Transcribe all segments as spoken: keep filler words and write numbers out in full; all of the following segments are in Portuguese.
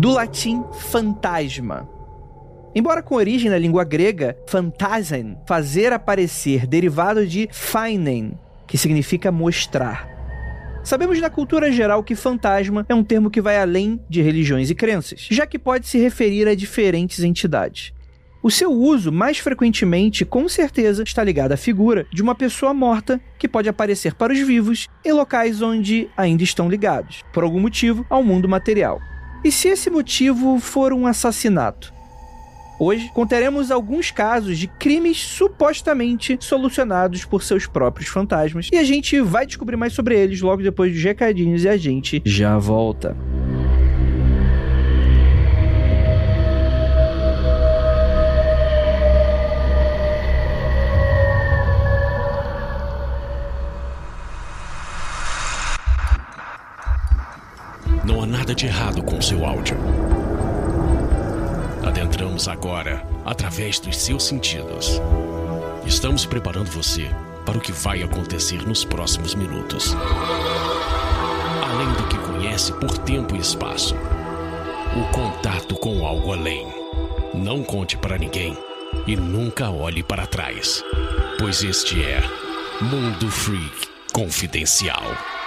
do latim fantasma. Embora com origem na língua grega, phantasen, fazer aparecer, derivado de phainen, que significa mostrar. Sabemos na cultura geral que fantasma é um termo que vai além de religiões e crenças, já que pode se referir a diferentes entidades. O seu uso, mais frequentemente, com certeza, está ligado à figura de uma pessoa morta que pode aparecer para os vivos em locais onde ainda estão ligados, por algum motivo, ao mundo material. E se esse motivo for um assassinato? Hoje, contaremos alguns casos de crimes supostamente solucionados por seus próprios fantasmas, e a gente vai descobrir mais sobre eles logo depois dos recadinhos e a gente já volta. Não há nada de errado com seu áudio. Adentramos agora através dos seus sentidos. Estamos preparando você para o que vai acontecer nos próximos minutos. Além do que conhece por tempo e espaço, o contato com algo além. Não conte para ninguém e nunca olhe para trás, pois este é Mundo Freak Confidencial.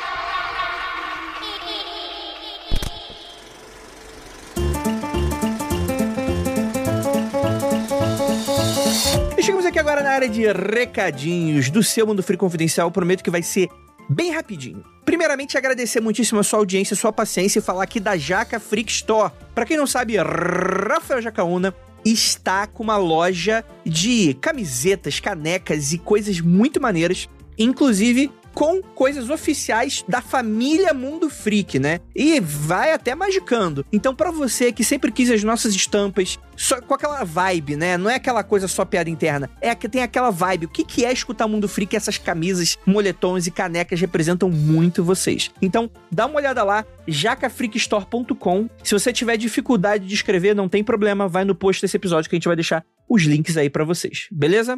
Chegamos aqui agora na área de recadinhos do seu Mundo Freak Confidencial. Eu prometo que vai ser bem rapidinho. Primeiramente, agradecer muitíssimo a sua audiência, a sua paciência e falar aqui da Jaca Freak Store. Pra quem não sabe, Rafael Jacaúna está com uma loja de camisetas, canecas e coisas muito maneiras, inclusive com coisas oficiais da família Mundo Freak, né? E vai até magicando. Então, pra você que sempre quis as nossas estampas só com aquela vibe, né? Não é aquela coisa só piada interna. É que tem aquela vibe. O que que é escutar Mundo Freak? Essas camisas, moletons e canecas representam muito vocês. Então, dá uma olhada lá, jaca freak store ponto com. Se você tiver dificuldade de escrever, não tem problema, vai no post desse episódio que a gente vai deixar os links aí pra vocês. Beleza?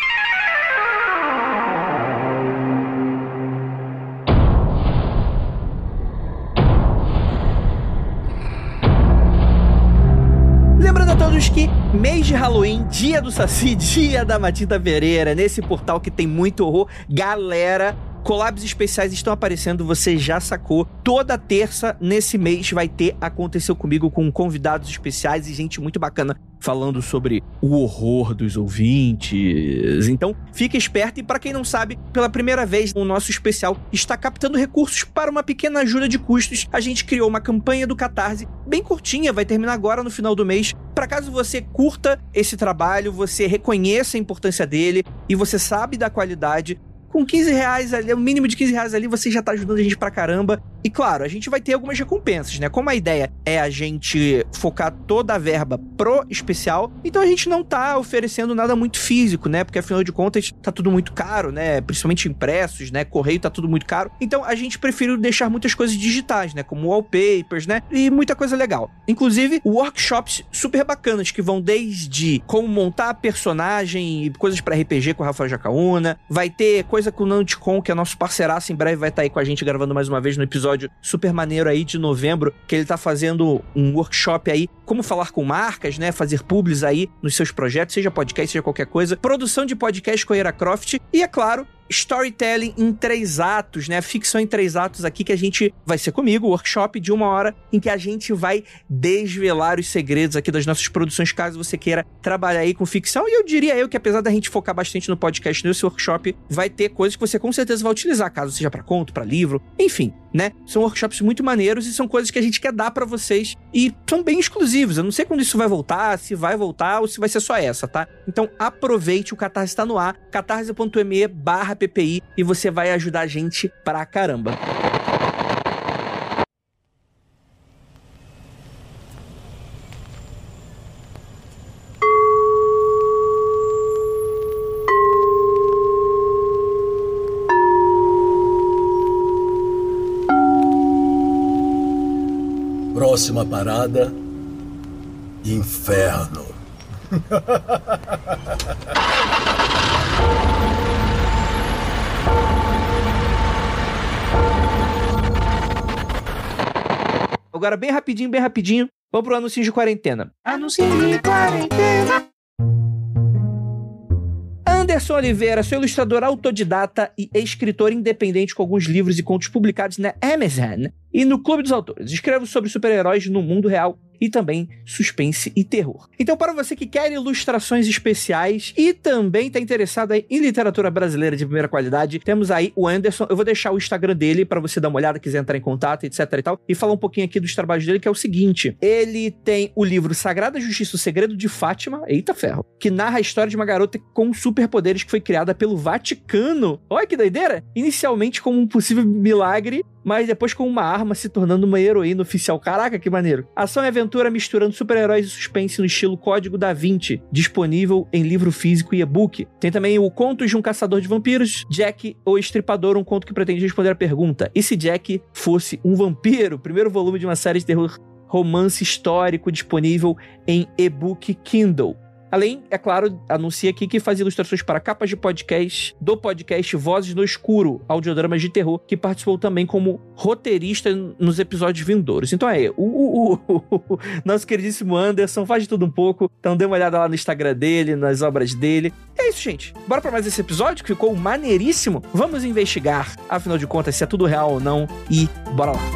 Lembrando a todos que mês de Halloween, dia do Saci, dia da Matinta Pereira, nesse portal que tem muito horror, galera, collabs especiais estão aparecendo, você já sacou. Toda terça nesse mês vai ter Aconteceu Comigo com convidados especiais e gente muito bacana falando sobre o horror dos ouvintes. Então, fique esperto e pra quem não sabe, pela primeira vez o nosso especial está captando recursos para uma pequena ajuda de custos. A gente criou uma campanha do Catarse bem curtinha, vai terminar agora no final do mês. Para caso você curta esse trabalho, você reconheça a importância dele e você sabe da qualidade, com quinze reais ali, o mínimo de quinze reais ali, você já tá ajudando a gente pra caramba. E claro, a gente vai ter algumas recompensas, né? Como a ideia é a gente focar toda a verba pro especial, então a gente não tá oferecendo nada muito físico, né? Porque afinal de contas, tá tudo muito caro, né? Principalmente impressos, né? Correio tá tudo muito caro. Então a gente preferiu deixar muitas coisas digitais, né? Como wallpapers, né? E muita coisa legal. Inclusive, workshops super bacanas que vão desde como montar personagem e coisas pra R P G com o Rafael Jacaúna. Vai ter coisa com o Nanticon, que é nosso parceiraço, em breve vai estar aí com a gente gravando mais uma vez no episódio super maneiro aí de novembro, que ele tá fazendo um workshop aí, como falar com marcas, né, fazer publis aí nos seus projetos, seja podcast, seja qualquer coisa, produção de podcast com a Ira Croft e, é claro, storytelling em três atos, né? Ficção em três atos aqui que a gente vai ser comigo, workshop de uma hora em que a gente vai desvelar os segredos aqui das nossas produções, caso você queira trabalhar aí com ficção. E eu diria eu que apesar da gente focar bastante no podcast, nesse workshop vai ter coisas que você com certeza vai utilizar, caso seja pra conto, pra livro, enfim, né? São workshops muito maneiros e são coisas que a gente quer dar pra vocês e são bem exclusivos. Eu não sei quando isso vai voltar, se vai voltar ou se vai ser só essa, tá? Então aproveite, o Catarse tá no ar, catarse.me barra P P I e você vai ajudar a gente pra caramba. Próxima parada, Inferno. Agora, bem rapidinho, bem rapidinho, Vamos pro anúncio de quarentena. Anúncio de quarentena. Anderson Oliveira, sou ilustrador autodidata e escritor independente com alguns livros e contos publicados na Amazon e no Clube dos Autores. Escrevo sobre super-heróis no mundo real e também suspense e terror. Então, para você que quer ilustrações especiais e também está interessado em literatura brasileira de primeira qualidade, temos aí o Anderson. Eu vou deixar o Instagram dele para você dar uma olhada, quiser entrar em contato, etc e tal, e falar um pouquinho aqui dos trabalhos dele, que é o seguinte: ele tem o livro Sagrada Justiça, o Segredo de Fátima, eita ferro, que narra a história de uma garota com superpoderes que foi criada pelo Vaticano. Olha que doideira! Inicialmente como um possível milagre, mas depois com uma arma se tornando uma heroína oficial. Caraca, que maneiro. Ação e aventura misturando super-heróis e suspense no estilo Código da Vinci, disponível em livro físico e e-book. Tem também o Contos de um Caçador de Vampiros, Jack, o Estripador, um conto que pretende responder a pergunta: e se Jack fosse um vampiro? Primeiro volume de uma série de terror romance histórico disponível em e-book Kindle. Além, é claro, anuncia aqui que faz ilustrações para capas de podcast, do podcast Vozes no Escuro, audiodramas de terror, que participou também como roteirista nos episódios vindouros. Então é, o, o, o, o nosso queridíssimo Anderson faz de tudo um pouco, então dê uma olhada lá no Instagram dele, nas obras dele. É isso, gente. Bora pra mais esse episódio, que ficou maneiríssimo. Vamos investigar, afinal de contas, se é tudo real ou não, e bora lá.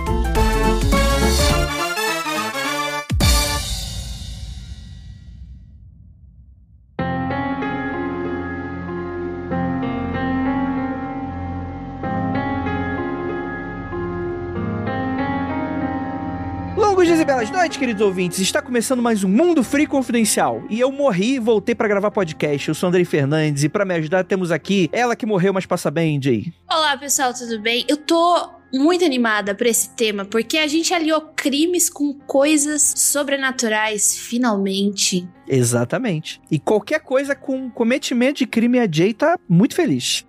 Longos dias e belas noites, queridos ouvintes. Está começando mais um Mundo Free Confidencial. E eu morri e voltei pra gravar podcast. Eu sou Andrei Fernandes e pra me ajudar temos aqui ela que morreu, mas passa bem, Jay. Olá, pessoal, tudo bem? Eu tô muito animada pra esse tema, porque a gente aliou crimes com coisas sobrenaturais, finalmente. Exatamente. E qualquer coisa com cometimento de crime, a Jay tá muito feliz.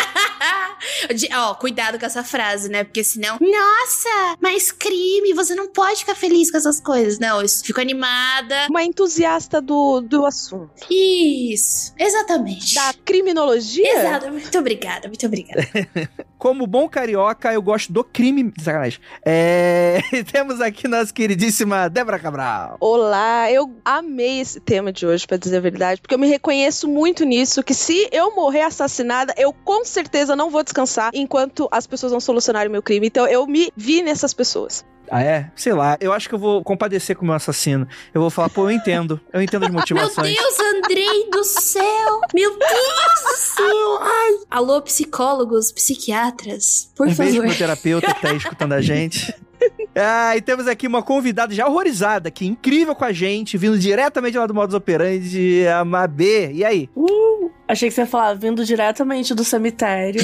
Ó, oh, cuidado com essa frase, né? Porque senão, nossa, mas crime, você não pode ficar feliz com essas coisas. Não, eu fico animada. Uma entusiasta do, do assunto. Isso, exatamente. Da criminologia? Exato, muito obrigada, muito obrigada. Como bom carioca, eu gosto do crime. Sacanagem. É... Temos aqui nossa queridíssima Débora Cabral. Olá, eu amei esse tema de hoje, pra dizer a verdade, porque eu me reconheço muito nisso, que se eu morrer assassinada, eu com certeza não vou descansar enquanto as pessoas não solucionarem o meu crime. Então eu me vi nessas pessoas. Ah, é? Sei lá, eu acho que eu vou compadecer com o meu assassino. Eu vou falar, pô, eu entendo. Eu entendo as motivações. Meu Deus, Andrei do céu! Meu Deus do céu! Ai. Alô, psicólogos, psiquiatras, por um favor. Um beijo pro terapeuta que tá aí escutando a gente. Ah, e temos aqui uma convidada já horrorizada, que incrível com a gente, vindo diretamente lá do Modus Operandi, a Mabê. E aí? Uh, achei que você ia falar, vindo diretamente do cemitério.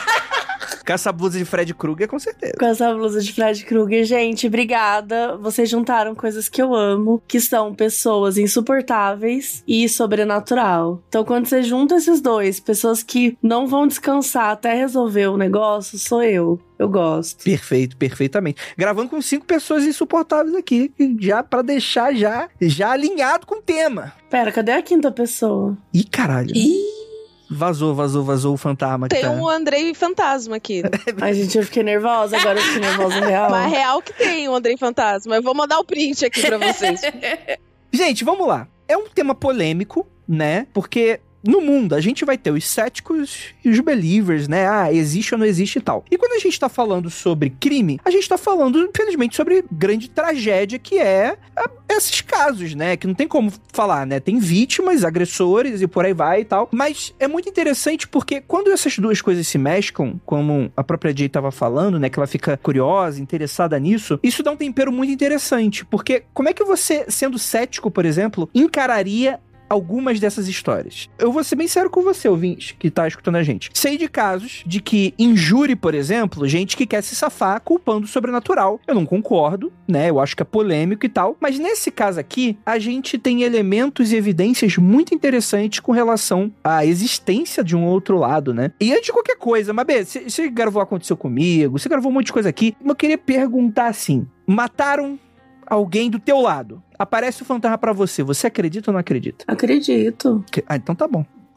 Com essa blusa de Fred Krueger, com certeza. Com essa blusa de Fred Krueger. Gente, obrigada. Vocês juntaram coisas que eu amo, que são pessoas insuportáveis e sobrenatural. Então, quando você junta esses dois, pessoas que não vão descansar até resolver o negócio, sou eu. Eu gosto. Perfeito, perfeitamente. Gravando com cinco pessoas insuportáveis aqui, já pra deixar já, já alinhado com o tema. Pera, cadê a quinta pessoa? Ih, caralho. Ih. Vazou, vazou, vazou o fantasma. Tem tá... um Andrei fantasma aqui. Ai, gente, eu fiquei nervosa, agora eu fiquei nervosa real. Mas real que tem um Andrei fantasma. Eu vou mandar o print aqui pra vocês. Gente, vamos lá. É um tema polêmico, né? Porque no mundo a gente vai ter os céticos e os believers, né? Ah, existe ou não existe e tal. E quando a gente tá falando sobre crime, a gente tá falando, infelizmente, sobre grande tragédia que é a, esses casos, né? Que não tem como falar, né? Tem vítimas, agressores e por aí vai e tal. Mas é muito interessante porque quando essas duas coisas se mesclam, como a própria Jay tava falando, né? Que ela fica curiosa, interessada nisso, isso dá um tempero muito interessante. Porque como é que você, sendo cético, por exemplo, encararia algumas dessas histórias? Eu vou ser bem sério com você, ouvinte, que tá escutando a gente. Sei de casos de que injure, por exemplo, gente que quer se safar culpando o sobrenatural. Eu não concordo, né? Eu acho que é polêmico e tal. Mas nesse caso aqui, a gente tem elementos e evidências muito interessantes com relação à existência de um outro lado, né? E antes de qualquer coisa, Mabê, você gravou Aconteceu Comigo, você gravou um monte de coisa aqui. Eu queria perguntar assim, mataram alguém do teu lado, aparece o fantasma pra você, você acredita ou não acredita? Acredito. Ah, então tá bom.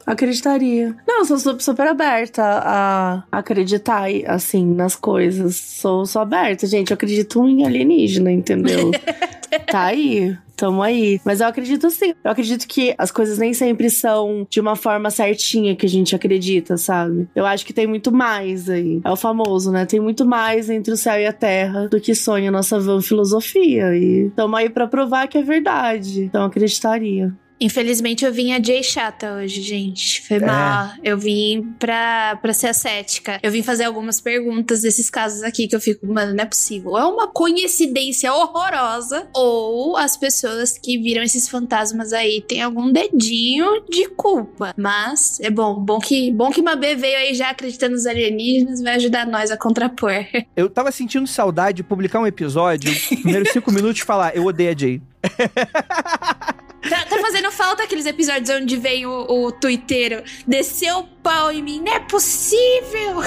Acreditaria. Não, eu sou su- super aberta a acreditar, assim, nas coisas. Sou, sou aberta, gente. Eu acredito em alienígena, entendeu? Tá aí. Tamo aí. Mas eu acredito sim. Eu acredito que as coisas nem sempre são de uma forma certinha que a gente acredita, sabe? Eu acho que tem muito mais aí. É o famoso, né? Tem muito mais entre o céu e a terra do que sonha a nossa vã filosofia. E tamo aí pra provar que é verdade. Então eu acreditaria. Infelizmente eu vim a Jay chata hoje, gente. Foi mal. Eu vim pra, pra ser ascética. Eu vim fazer algumas perguntas desses casos aqui que eu fico, mano, não é possível. É uma coincidência horrorosa ou as pessoas que viram esses fantasmas aí têm algum dedinho de culpa. Mas é bom. Bom que, bom que Mabê veio aí já acreditando nos alienígenas, vai ajudar nós a contrapor. Eu tava sentindo saudade de publicar um episódio, primeiros cinco minutos falar, eu odeio a Jay. Tá, tá fazendo falta aqueles episódios onde vem o, o tuiteiro descer o pau em mim. Não é possível!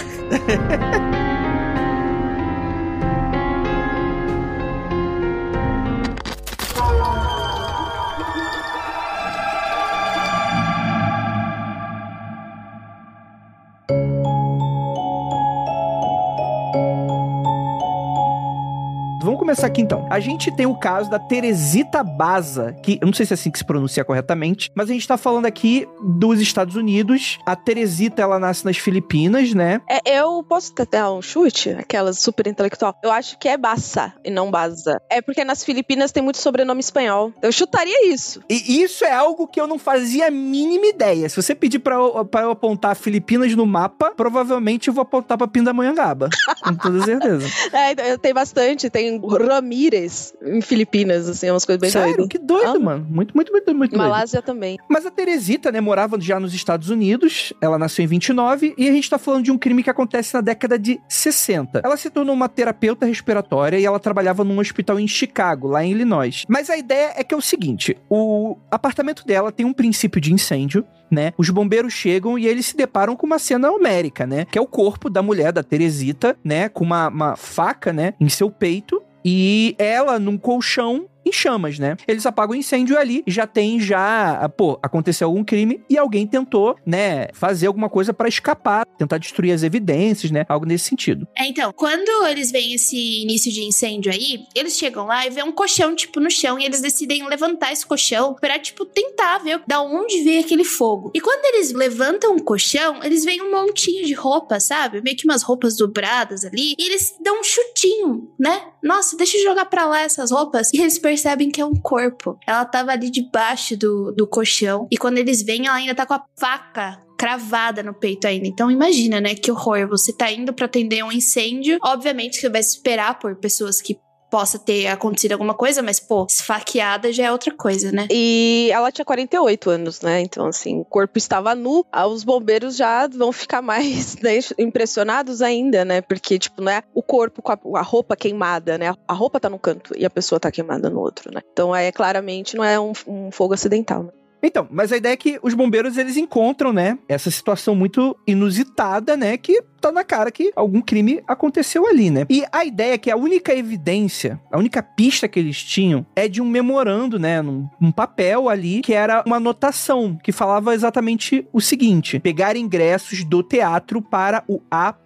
Vamos começar aqui então. A gente tem o caso da Teresita Baza, que eu não sei se é assim que se pronuncia corretamente, mas a gente tá falando aqui dos Estados Unidos. A Teresita, ela nasce nas Filipinas, né? É, eu posso dar um chute? Aquelas super intelectual. Eu acho que é Bassa e não Baza. É porque nas Filipinas tem muito sobrenome espanhol. Eu chutaria isso. E isso é algo que eu não fazia a mínima ideia. Se você pedir pra eu, pra eu apontar Filipinas no mapa, provavelmente eu vou apontar pra Pindamonhangaba. Com toda certeza. É, tem bastante. Tem Ramírez em Filipinas, assim, umas coisas bem Sério? doidas. Que doido, ah. mano. Muito, muito, muito, muito doido. Malásia também. Mas a Teresita, né, morava já nos Estados Unidos. Ela nasceu em vinte e nove e a gente tá falando de um crime que acontece na década de sessenta. Ela se tornou uma terapeuta respiratória e ela trabalhava num hospital em Chicago, lá em Illinois. Mas a ideia é que é o seguinte, o apartamento dela tem um princípio de incêndio, né? Os bombeiros chegam e eles se deparam com uma cena homérica, né? Que é o corpo da mulher, da Teresita, né? Com uma, uma faca, né? Em seu peito. E ela num colchão em chamas, né? Eles apagam o incêndio ali, já tem já, pô, aconteceu algum crime e alguém tentou, né, fazer alguma coisa pra escapar, tentar destruir as evidências, né? Algo nesse sentido. É, então, quando eles veem esse início de incêndio aí, eles chegam lá e vê um colchão, tipo, no chão, e eles decidem levantar esse colchão pra, tipo, tentar ver da onde veio aquele fogo. E quando eles levantam o colchão, eles veem um montinho de roupa, sabe? Meio que umas roupas dobradas ali, e eles dão um chutinho, né? Nossa, deixa eu jogar pra lá essas roupas. E eles percebem que é um corpo. Ela tava ali debaixo do, do colchão. E quando eles veem, ela ainda tá com a faca cravada no peito ainda. Então imagina, né? Que horror. Você tá indo pra atender um incêndio. Obviamente que você vai esperar por pessoas que possa ter acontecido alguma coisa, mas, pô, esfaqueada já é outra coisa, né? E ela tinha quarenta e oito anos, né? Então, assim, o corpo estava nu. Os bombeiros já vão ficar mais, né, impressionados ainda, né? Porque, tipo, não é o corpo com a, a roupa queimada, né? A roupa tá num canto e a pessoa tá queimada no outro, né? Então, aí, claramente, não é um, um fogo acidental, né? Então, mas a ideia é que os bombeiros, eles encontram, né, essa situação muito inusitada, né, que tá na cara que algum crime aconteceu ali, né. E a ideia é que a única evidência, a única pista que eles tinham é de um memorando, né, num, um papel ali, que era uma anotação, que falava exatamente o seguinte: pegar ingressos do teatro para o A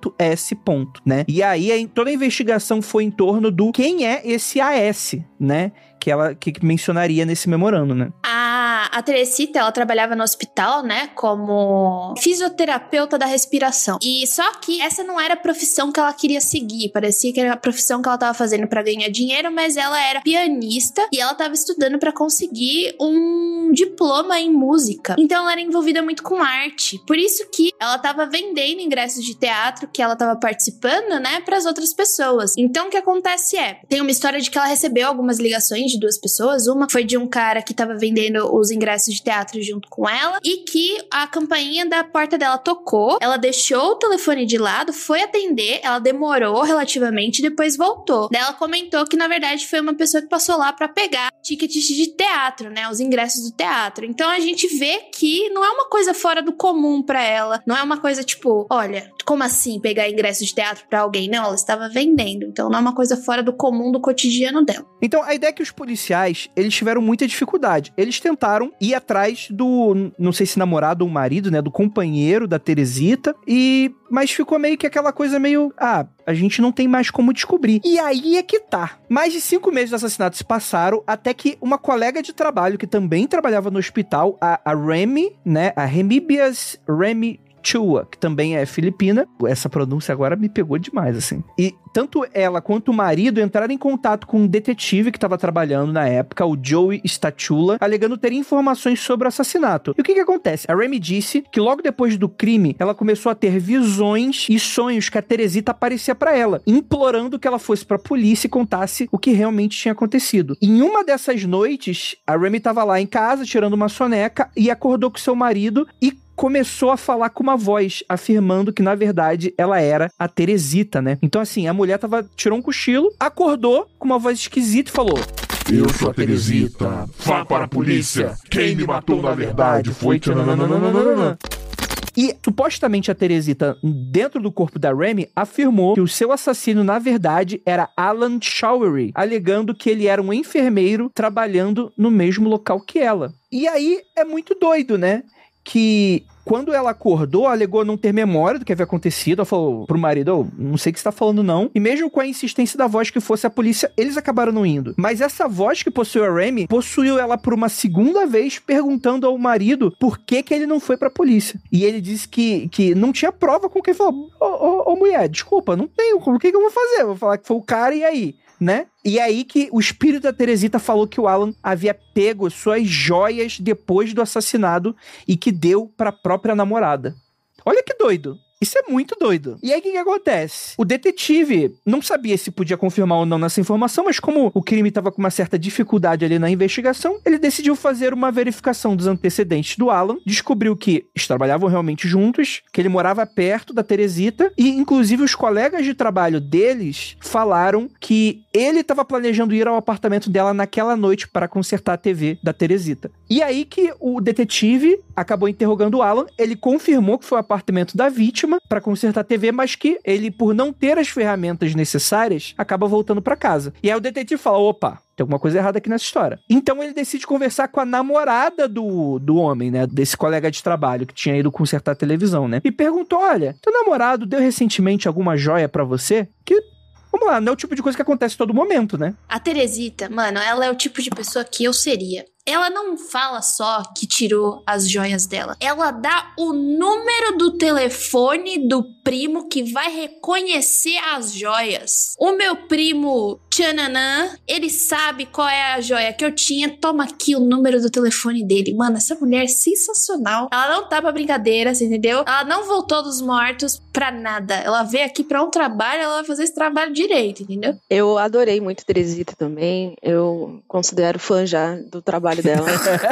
S. né? E aí toda a investigação foi em torno do quem é esse A S, né? Que ela que mencionaria nesse memorando, né? A, a Teresita, ela trabalhava no hospital, né? Como fisioterapeuta da respiração. E só que essa não era a profissão que ela queria seguir. Parecia que era a profissão que ela tava fazendo pra ganhar dinheiro, mas ela era pianista e ela tava estudando pra conseguir um diploma em música. Então ela era envolvida muito com arte. Por isso que ela tava vendendo ingressos de teatro que ela tava participando, né, pras outras pessoas. Então, o que acontece é, tem uma história de que ela recebeu algumas ligações de duas pessoas. Uma foi de um cara que tava vendendo os ingressos de teatro junto com ela e que a campainha da porta dela tocou, ela deixou o telefone de lado, foi atender, ela demorou relativamente e depois voltou. Daí ela comentou que, na verdade, foi uma pessoa que passou lá pra pegar tickets de teatro, né, os ingressos do teatro. Então, a gente vê que não é uma coisa fora do comum pra ela, não é uma coisa tipo, olha, como assim pegar ingresso de teatro pra alguém? Não, ela estava vendendo. Então não é uma coisa fora do comum do cotidiano dela. Então a ideia é que os policiais, eles tiveram muita dificuldade. Eles tentaram ir atrás do, não sei se namorado ou marido, né, do companheiro da Teresita, e mas ficou meio que aquela coisa meio, ah, a gente não tem mais como descobrir. E aí é que tá. Mais de cinco meses de assassinato se passaram, até que uma colega de trabalho, que também trabalhava no hospital, a, a Remy, né, a Remíbias Remy Chua, que também é filipina. Essa pronúncia agora me pegou demais, assim. E tanto ela quanto o marido entraram em contato com um detetive que estava trabalhando na época, o Joey Statula, alegando ter informações sobre o assassinato. E o que que acontece? A Remy disse que logo depois do crime, ela começou a ter visões e sonhos que a Teresita aparecia pra ela, implorando que ela fosse pra polícia e contasse o que realmente tinha acontecido. Em uma dessas noites, a Remy estava lá em casa, tirando uma soneca, e acordou com seu marido e começou a falar com uma voz, afirmando que, na verdade, ela era a Teresita, né? Então, assim, a mulher tava, tirou um cochilo, acordou com uma voz esquisita e falou: Eu sou a Teresita, vá para a polícia, quem me matou na verdade foi... E, supostamente, a Teresita, dentro do corpo da Remy, afirmou que o seu assassino, na verdade, era Alan Showery, alegando que ele era um enfermeiro trabalhando no mesmo local que ela. E aí, é muito doido, né? Que quando ela acordou, alegou não ter memória do que havia acontecido. Ela falou pro marido, oh, não sei o que você tá falando não. E mesmo com a insistência da voz que fosse a polícia, eles acabaram não indo. Mas essa voz que possuiu a Remy, possuiu ela por uma segunda vez, perguntando ao marido por que que ele não foi pra polícia. E ele disse que, que não tinha prova com quem falou, ô, ô, ô mulher, desculpa, não tenho, o que que eu vou fazer? Eu vou falar que foi o cara e aí? Né? E aí que o espírito da Teresita falou que o Alan havia pego suas joias depois do assassinato e que deu para a própria namorada. Olha que doido. Isso é muito doido. E aí, o que que acontece? O detetive não sabia se podia confirmar ou não nessa informação, mas como o crime estava com uma certa dificuldade ali na investigação, ele decidiu fazer uma verificação dos antecedentes do Alan, descobriu que eles trabalhavam realmente juntos, que ele morava perto da Teresita, e inclusive os colegas de trabalho deles falaram que ele estava planejando ir ao apartamento dela naquela noite para consertar a T V da Teresita. E aí que o detetive acabou interrogando o Alan, ele confirmou que foi o apartamento da vítima para consertar a T V, mas que ele, por não ter as ferramentas necessárias, acaba voltando para casa. E aí o detetive fala, opa, tem alguma coisa errada aqui nessa história. Então ele decide conversar com a namorada do, do homem, né? Desse colega de trabalho que tinha ido consertar a televisão, né? E perguntou, olha, teu namorado deu recentemente alguma joia para você? Que... Vamos lá, não é o tipo de coisa que acontece todo momento, né? A Teresita, mano, ela é o tipo de pessoa que eu seria. Ela não fala só que tirou as joias dela. Ela dá o número do telefone do primo que vai reconhecer as joias. O meu primo Tchananã, ele sabe qual é a joia que eu tinha. Toma aqui o número do telefone dele. Mano, essa mulher é sensacional. Ela não tá pra brincadeira, você entendeu? Ela não voltou dos mortos pra nada. Ela veio aqui pra um trabalho, ela vai fazer esse trabalho direito, entendeu? Eu adorei muito Teresita também. Eu considero fã já do trabalho dela.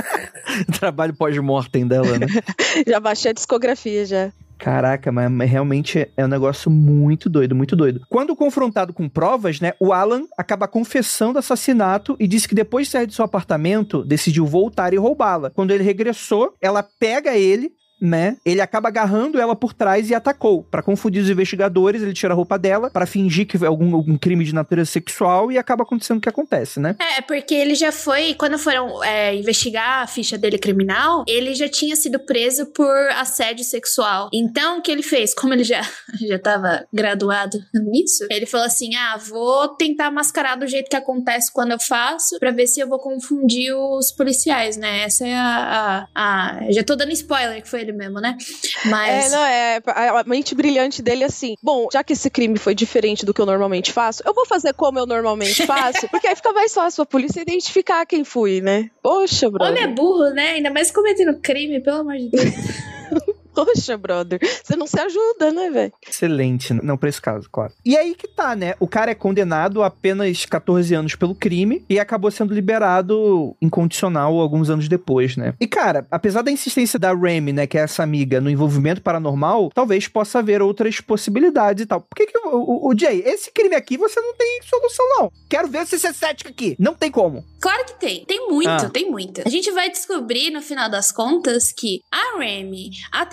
Trabalho pós-mortem dela, né? Já baixei a discografia, já. Caraca, mas realmente é um negócio muito doido, muito doido. Quando confrontado com provas, né, o Alan acaba confessando assassinato e disse que depois de sair do seu apartamento, decidiu voltar e roubá-la. Quando ele regressou, ela pega ele, né? Ele acaba agarrando ela por trás e atacou. Pra confundir os investigadores, ele tira a roupa dela pra fingir que foi algum, algum crime de natureza sexual e acaba acontecendo o que acontece, né? É, porque ele já foi... Quando foram é, investigar a ficha dele criminal, ele já tinha sido preso por assédio sexual. Então, o que ele fez? Como ele já, já tava graduado nisso, ele falou assim, ah, vou tentar mascarar do jeito que acontece quando eu faço, pra ver se eu vou confundir os policiais, né? Essa é a... a, a... Já tô dando spoiler, que foi ele mesmo, né? Mas... É, não, é, a mente brilhante dele é assim, bom, já que esse crime foi diferente do que eu normalmente faço, eu vou fazer como eu normalmente faço, porque aí fica mais fácil a polícia identificar quem fui, né? Poxa, brother. Homem é burro, né? Ainda mais cometendo crime, pelo amor de Deus. Poxa, brother, você não se ajuda, né, velho? Excelente, não pra esse caso, claro. E aí que tá, né? O cara é condenado a apenas catorze anos pelo crime e acabou sendo liberado incondicional alguns anos depois, né? E, cara, apesar da insistência da Remy, né, que é essa amiga, no envolvimento paranormal, talvez possa haver outras possibilidades e tal. Por que que, o, o, o Jay, esse crime aqui você não tem solução, não. Quero ver se você é cético aqui. Não tem como. Claro que tem. Tem muito, ah. tem muito. A gente vai descobrir, no final das contas, que a Remy, a Teresita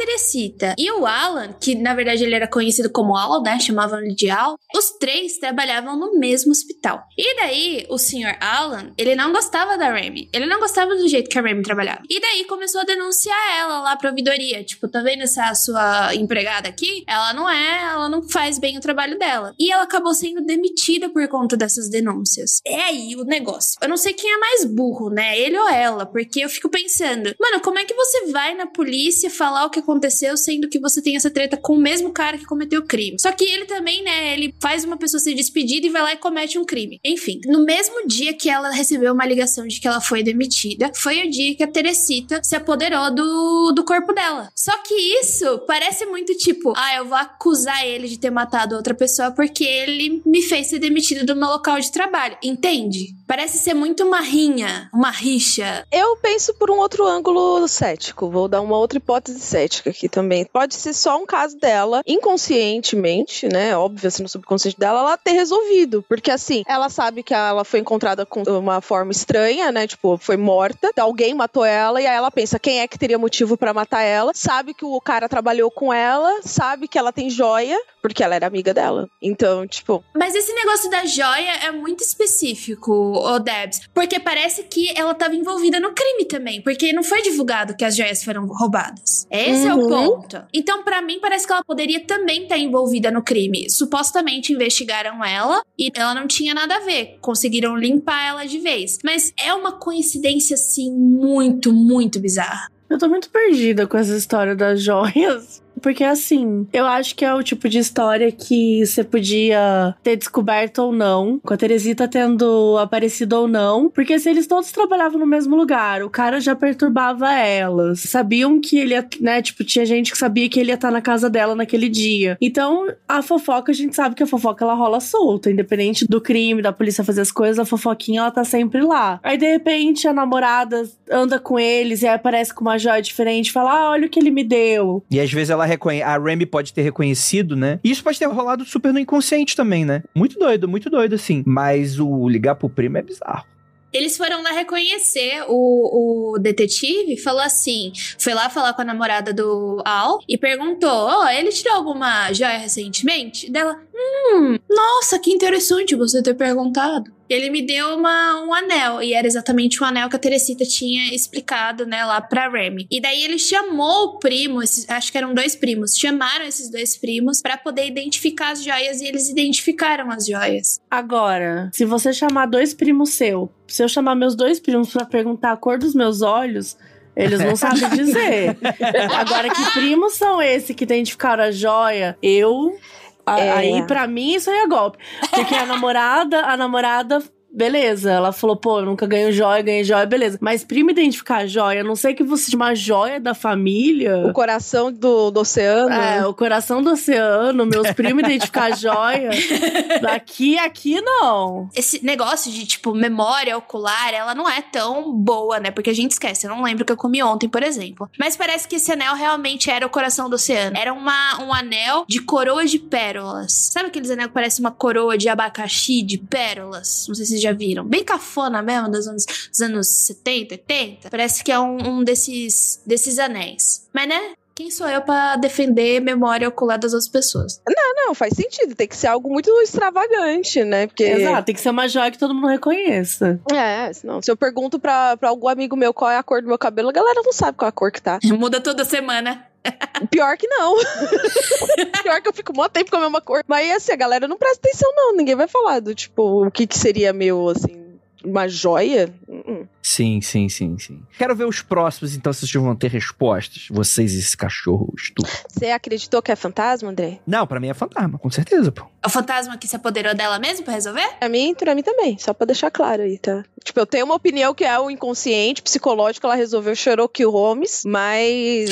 Teresita e o Alan, que na verdade ele era conhecido como Al, né? Chamavam ele de Al. Os três trabalhavam no mesmo hospital. E daí, o senhor Alan, ele não gostava da Remy. Ele não gostava do jeito que a Remy trabalhava. E daí começou a denunciar ela lá pra ouvidoria. Tipo, tá vendo essa sua empregada aqui? Ela não é, ela não faz bem o trabalho dela. E ela acabou sendo demitida por conta dessas denúncias. É aí o negócio. Eu não sei quem é mais burro, né? Ele ou ela? Porque eu fico pensando, mano, como é que você vai na polícia falar o que aconteceu, sendo que você tem essa treta com o mesmo cara que cometeu o crime? Só que ele também, né, ele faz uma pessoa ser despedida e vai lá e comete um crime. Enfim, no mesmo dia que ela recebeu uma ligação de que ela foi demitida, foi o dia que a Teresita se apoderou do, do corpo dela. Só que isso parece muito tipo, ah, eu vou acusar ele de ter matado outra pessoa porque ele me fez ser demitido do meu local de trabalho. Entende? Parece ser muito uma rinha, uma rixa. Eu penso por um outro ângulo cético. Vou dar uma outra hipótese cética aqui também. Pode ser só um caso dela, inconscientemente, né? Óbvio, assim, no subconsciente dela, ela ter resolvido. Porque, assim, ela sabe que ela foi encontrada com uma forma estranha, né? Tipo, foi morta. Alguém matou ela e aí ela pensa, quem é que teria motivo pra matar ela? Sabe que o cara trabalhou com ela, sabe que ela tem joia, porque ela era amiga dela. Então, tipo... Mas esse negócio da joia é muito específico, ô Debs. Porque parece que ela tava envolvida no crime também. Porque não foi divulgado que as joias foram roubadas. Esse uhum. é o ponto. Então, pra mim, parece que ela poderia também estar envolvida no crime. Supostamente investigaram ela e ela não tinha nada a ver. Conseguiram limpar ela de vez. Mas é uma coincidência, assim, muito, muito bizarra. Eu tô muito perdida com essa história das joias. Porque, assim, eu acho que é o tipo de história que você podia ter descoberto ou não, com a Teresita tendo aparecido ou não. Porque se eles todos trabalhavam no mesmo lugar, o cara já perturbava elas. Sabiam que ele ia, né, tipo, tinha gente que sabia que ele ia estar na casa dela naquele dia. Então, a fofoca, a gente sabe que a fofoca, ela rola solta. Independente do crime, da polícia fazer as coisas, a fofoquinha, ela tá sempre lá. Aí, de repente, a namorada anda com eles e aí aparece com uma joia diferente, fala, ah, olha o que ele me deu. E às vezes ela reconhe... a Remy pode ter reconhecido, né? E isso pode ter rolado super no inconsciente também, né? Muito doido, muito doido, assim. Mas o ligar pro primo é bizarro. Eles foram lá reconhecer o, o detetive, falou assim, foi lá falar com a namorada do Al e perguntou, ó, oh, ele tirou alguma joia recentemente? Dela, hum, nossa, que interessante você ter perguntado. Ele me deu uma, um anel, e era exatamente o anel que a Teresita tinha explicado, né, lá pra Remy. E daí ele chamou o primo, esses, acho que eram dois primos, chamaram esses dois primos pra poder identificar as joias, e eles identificaram as joias. Agora, se você chamar dois primos seus, se eu chamar meus dois primos pra perguntar a cor dos meus olhos, eles não sabem dizer. Agora, que primos são esses que identificaram a joia? Eu... É. Aí, pra mim, isso aí é golpe. Porque a namorada, a namorada, beleza. Ela falou, pô, eu nunca ganho joia, ganhei joia, beleza. Mas prima identificar a joia, a não sei que você chama joia da família. O coração do, do oceano. É, o coração do oceano, meus primos identificar a joia. Daqui, aqui, não. Esse negócio de, tipo, memória ocular, ela não é tão boa, né? Porque a gente esquece. Eu não lembro o que eu comi ontem, por exemplo. Mas parece que esse anel realmente era o coração do oceano. Era uma, um anel de coroa de pérolas. Sabe aqueles anel que parece uma coroa de abacaxi de pérolas? Não sei se vocês já viram. Bem cafona mesmo, dos anos, dos anos setenta, oitenta. Parece que é um, um desses, desses anéis. Mas, né? Quem sou eu pra defender memória ocular das outras pessoas? Não, não, faz sentido. Tem que ser algo muito extravagante, né? Porque... Exato, tem que ser uma joia que todo mundo reconheça. É, não. Se eu pergunto pra, pra algum amigo meu qual é a cor do meu cabelo, a galera não sabe qual é a cor que tá. Muda toda semana. Pior que não. Pior que eu fico mó tempo com a mesma cor. Mas assim, a galera não presta atenção, não. Ninguém vai falar do tipo, o que que seria meu, assim... Uma joia? Uh-uh. Sim, sim, sim, sim. Quero ver os próximos, então, se vocês vão ter respostas. Vocês e esse cachorro estúpido. Você acreditou que é fantasma, André? Não, pra mim é fantasma, com certeza, pô. É o fantasma que se apoderou dela mesmo pra resolver? Pra mim, pra mim também. Só pra deixar claro aí, tá? Tipo, eu tenho uma opinião que é o inconsciente, psicológico, ela resolveu Sherlock Holmes, mas...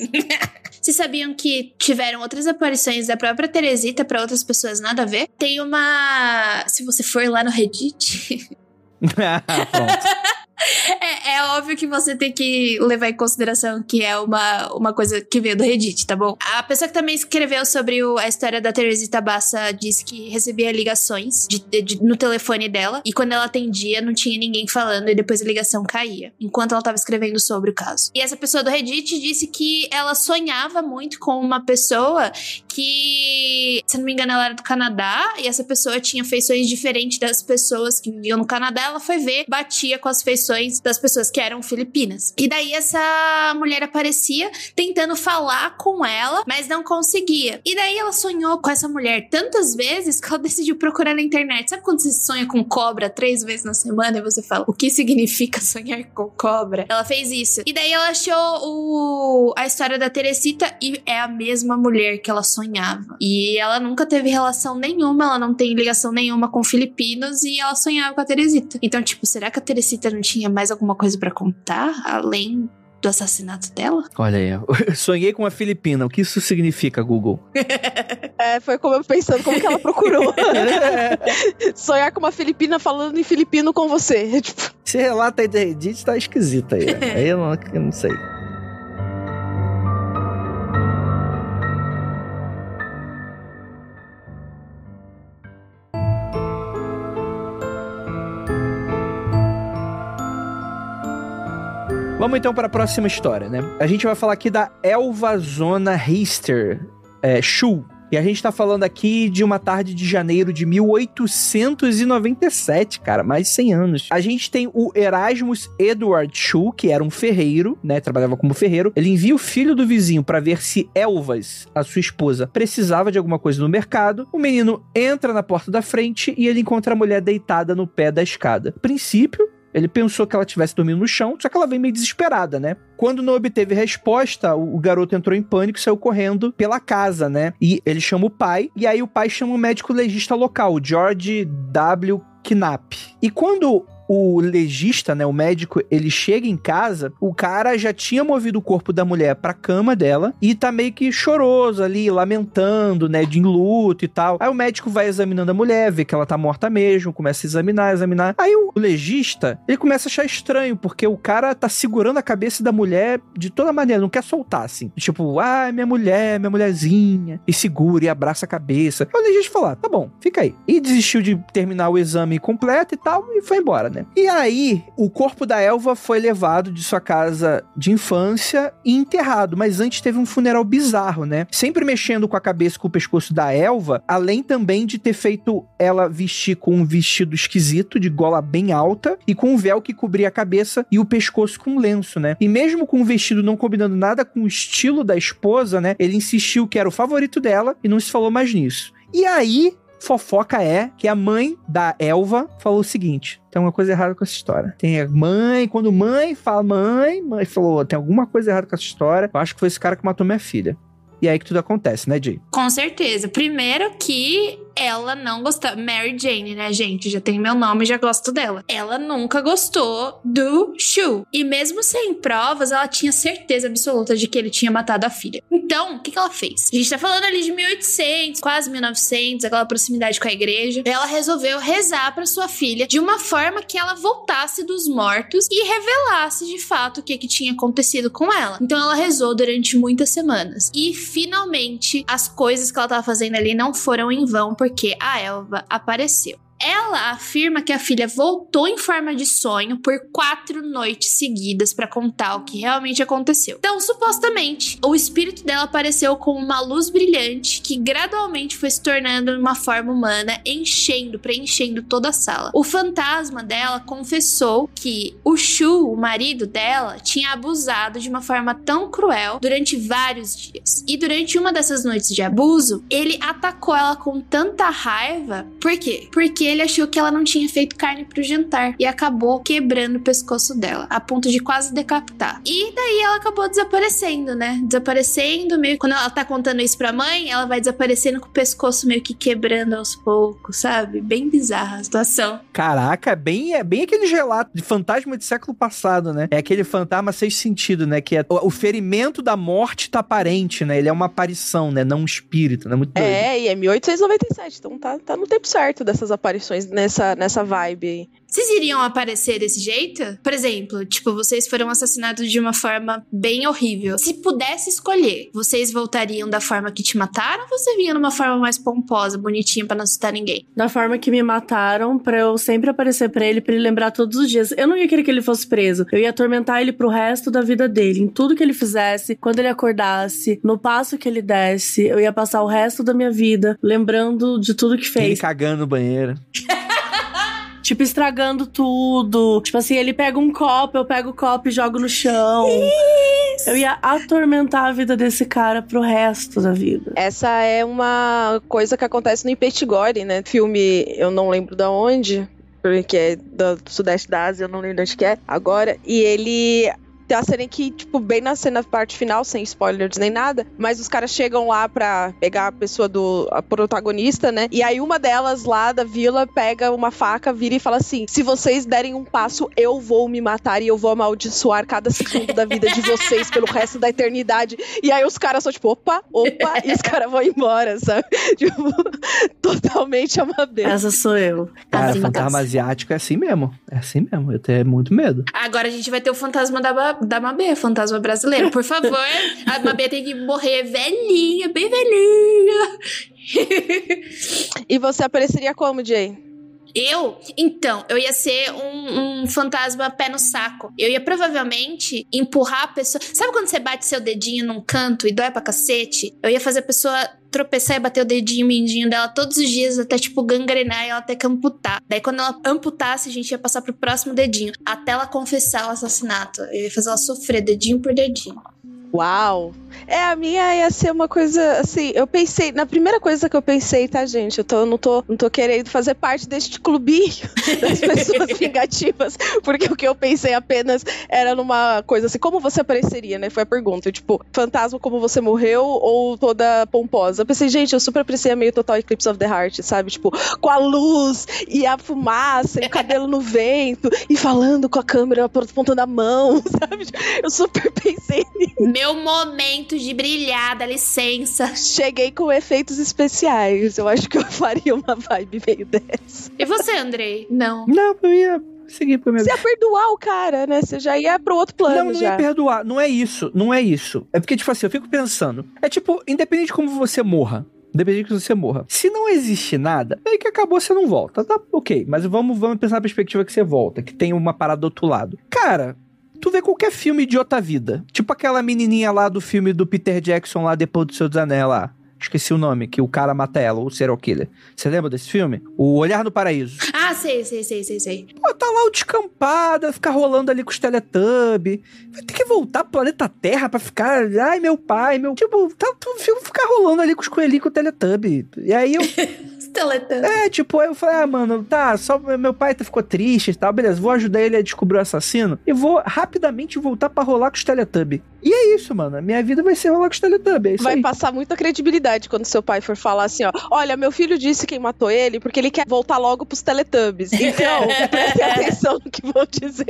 Vocês sabiam que tiveram outras aparições da própria Teresita pra outras pessoas nada a ver? Tem uma... Se você for lá no Reddit... Pronto. É, é óbvio que você tem que levar em consideração que é uma, uma coisa que veio do Reddit, tá bom? A pessoa que também escreveu sobre o, a história da Teresita Bassa disse que recebia ligações de, de, de, no telefone dela, e quando ela atendia não tinha ninguém falando e depois a ligação caía, enquanto ela tava escrevendo sobre o caso. E essa pessoa do Reddit disse que ela sonhava muito com uma pessoa que, se não me engano, ela era do Canadá, e essa pessoa tinha feições diferentes das pessoas que viviam no Canadá. Ela foi ver, batia com as feições das pessoas que eram filipinas. E daí essa mulher aparecia tentando falar com ela, mas não conseguia. E daí ela sonhou com essa mulher tantas vezes que ela decidiu procurar na internet. Sabe quando você sonha com cobra três vezes na semana e você fala, o que significa sonhar com cobra? Ela fez isso. E daí ela achou o... a história da Teresita e é a mesma mulher que ela sonhava. E ela nunca teve relação nenhuma, ela não tem ligação nenhuma com filipinos e ela sonhava com a Teresita. Então, tipo, será que a Teresita não tinha mais alguma coisa pra contar, além do assassinato dela? Olha aí, eu sonhei com uma filipina. O que isso significa, Google? É, foi como eu pensando, como que ela procurou. Sonhar com uma filipina falando em filipino com você. Tipo... Esse relato aí do Reddit tá esquisito aí. Aí eu não, eu não sei. Vamos então para a próxima história, né? A gente vai falar aqui da Elva Zona Heister é, Shu. E a gente tá falando aqui de uma tarde de janeiro de mil oitocentos e noventa e sete, cara, mais de cem anos. A gente tem o Erasmus Edward Shu, que era um ferreiro, né, trabalhava como ferreiro. Ele envia o filho do vizinho para ver se Elvas, a sua esposa, precisava de alguma coisa no mercado. O menino entra na porta da frente e ele encontra a mulher deitada no pé da escada. A princípio, ele pensou que ela estivesse dormindo no chão, só que ela veio meio desesperada, né? Quando não obteve resposta, o garoto entrou em pânico e saiu correndo pela casa, né? E ele chama o pai, e aí o pai chama o médico legista local, o George W. Knapp. E quando o legista, né, o médico, ele chega em casa, o cara já tinha movido o corpo da mulher pra cama dela e tá meio que choroso ali, lamentando, né, de luto e tal. Aí o médico vai examinando a mulher, vê que ela tá morta mesmo, começa a examinar, examinar. Aí o legista, ele começa a achar estranho, porque o cara tá segurando a cabeça da mulher de toda maneira, não quer soltar, assim. Tipo, ah, minha mulher, minha mulherzinha, e segura e abraça a cabeça. Aí o legista falou, ah, tá bom, fica aí. E desistiu de terminar o exame completo e tal, e foi embora, né? E aí, o corpo da Elva foi levado de sua casa de infância e enterrado, mas antes teve um funeral bizarro, né? Sempre mexendo com a cabeça e com o pescoço da Elva, além também de ter feito ela vestir com um vestido esquisito, de gola bem alta, e com um véu que cobria a cabeça e o pescoço com um lenço, né? E mesmo com o vestido não combinando nada com o estilo da esposa, né? Ele insistiu que era o favorito dela e não se falou mais nisso. E aí... fofoca é que a mãe da Elva falou o seguinte, tem uma coisa errada com essa história. Tem a mãe, quando mãe fala mãe, mãe falou, tem alguma coisa errada com essa história, eu acho que foi esse cara que matou minha filha. E aí que tudo acontece, né, Jay? Com certeza. Primeiro que ela não gostava... Mary Jane, né, gente? Já tem meu nome e já gosto dela. Ela nunca gostou do Shu. E mesmo sem provas, ela tinha certeza absoluta de que ele tinha matado a filha. Então, o que, que ela fez? A gente tá falando ali de mil e oitocentos, quase mil e novecentos, aquela proximidade com a igreja. Ela resolveu rezar pra sua filha de uma forma que ela voltasse dos mortos e revelasse de fato o que, que tinha acontecido com ela. Então, ela rezou durante muitas semanas. E, finalmente, as coisas que ela tava fazendo ali não foram em vão, porque a Elva apareceu. Ela afirma que a filha voltou em forma de sonho por quatro noites seguidas pra contar o que realmente aconteceu. Então, supostamente, o espírito dela apareceu como uma luz brilhante que gradualmente foi se tornando uma forma humana, enchendo, preenchendo toda a sala. O fantasma dela confessou que o Shu, o marido dela, tinha abusado de uma forma tão cruel durante vários dias. E durante uma dessas noites de abuso, ele atacou ela com tanta raiva. Por quê? Porque ele achou que ela não tinha feito carne pro jantar e acabou quebrando o pescoço dela, a ponto de quase decapitar. E daí ela acabou desaparecendo, né? Desaparecendo meio... Quando ela tá contando isso pra mãe, ela vai desaparecendo com o pescoço meio que quebrando aos poucos, sabe? Bem bizarra a situação. Caraca, é bem, é bem aquele relato de fantasma de século passado, né? É aquele fantasma sem sentido, né? Que é o, o ferimento da morte tá aparente, né? Ele é uma aparição, né? Não um espírito, né? Muito doido. É, e é mil oitocentos e noventa e sete, então tá, tá no tempo certo dessas aparições nessa, nessa vibe aí. Vocês iriam aparecer desse jeito? Por exemplo, tipo, vocês foram assassinados de uma forma bem horrível. Se pudesse escolher, vocês voltariam da forma que te mataram ou você vinha numa forma mais pomposa, bonitinha, pra não assustar ninguém? Da forma que me mataram, pra eu sempre aparecer pra ele, pra ele lembrar todos os dias. Eu não ia querer que ele fosse preso. Eu ia atormentar ele pro resto da vida dele. Em tudo que ele fizesse, quando ele acordasse, no passo que ele desse, eu ia passar o resto da minha vida lembrando de tudo que fez. Ele cagando no banheiro. Tipo, estragando tudo. Tipo assim, ele pega um copo, eu pego o copo e jogo no chão. Isso. Eu ia atormentar a vida desse cara pro resto da vida. Essa é uma coisa que acontece no Ipetigore, né? Filme, eu não lembro da onde, porque é do Sudeste da Ásia, eu não lembro de onde que é agora. E ele... Tem uma cena que, tipo, bem na cena parte final, sem spoilers nem nada, mas os caras chegam lá pra pegar a pessoa do a protagonista, né? E aí uma delas lá da vila pega uma faca, vira e fala assim: se vocês derem um passo, eu vou me matar e eu vou amaldiçoar cada segundo da vida de vocês pelo resto da eternidade. E aí os caras são tipo, opa, opa, e os caras vão embora, sabe? Tipo, totalmente amadeira. Essa sou eu. Cara, Assim, fantasma asiático é assim mesmo. É assim mesmo. Eu tenho muito medo. Agora a gente vai ter o fantasma da, da Mabê, fantasma brasileiro. Por favor, a Mabê tem que morrer velhinha, bem velhinha. E você apareceria como, Jay? Eu? Então, eu ia ser um, um fantasma pé no saco. Eu ia provavelmente empurrar a pessoa... Sabe quando você bate seu dedinho num canto e dói pra cacete? Eu ia fazer a pessoa tropeçar e bater o dedinho mindinho dela todos os dias até, tipo, gangrenar e ela ter que amputar. Daí, quando ela amputasse, a gente ia passar pro próximo dedinho. Até ela confessar o assassinato. Eu ia fazer ela sofrer dedinho por dedinho. Uau! É, a minha ia ser uma coisa, assim, eu pensei, na primeira coisa que eu pensei, tá, gente? Eu tô, não, tô, não tô querendo fazer parte deste clubinho das pessoas vingativas, porque o que eu pensei apenas era numa coisa assim, como você apareceria, né? Foi a pergunta, tipo, fantasma como você morreu ou toda pomposa? Eu pensei, gente, eu super apreciei meio Total Eclipse of the Heart, sabe? Tipo, com a luz e a fumaça e o cabelo no vento e falando com a câmera apontando a mão, sabe? Eu super pensei nisso. Meu momento de brilhar, dá licença. Cheguei com efeitos especiais. Eu acho que eu faria uma vibe meio dessa. E você, Andrei? Não. Não, eu ia seguir pro meu... Você ia perdoar o cara, né? Você já ia pro outro plano. Não, não já. ia perdoar. Não é isso. Não é isso. É porque, tipo assim, eu fico pensando. É tipo, independente de como você morra. Independente de que você morra. Se não existe nada, aí que acabou, você não volta. Tá, ok. Mas vamos, vamos pensar na perspectiva que você volta. Que tem uma parada do outro lado. Cara... Tu vê qualquer filme de outra vida. Tipo aquela menininha lá do filme do Peter Jackson lá depois do Senhor dos Anéis lá. Esqueci o nome, que o cara mata ela, o serial killer. Você lembra desse filme? O Olhar no Paraíso. Ah, sei, sei, sei, sei, sei. Pô, tá lá o descampada, ficar rolando ali com os Teletubbies. Vai ter que voltar pro planeta Terra pra ficar... Ai, meu pai, meu... Tipo, tá, tu ficar rolando ali com os coelhinhos com o Teletubbies. E aí eu... É, tipo, aí eu falei, ah, mano, tá, só meu pai ficou triste e tal, beleza, vou ajudar ele a descobrir o assassino e vou rapidamente voltar pra rolar com os Teletubbies. E é isso, mano, a minha vida vai ser rolar com os Teletubbies, é isso vai aí. Passar muita credibilidade quando seu pai for falar assim, ó, olha, meu filho disse quem matou ele porque ele quer voltar logo pros Teletubbies. Então, prestem atenção no que vou dizer.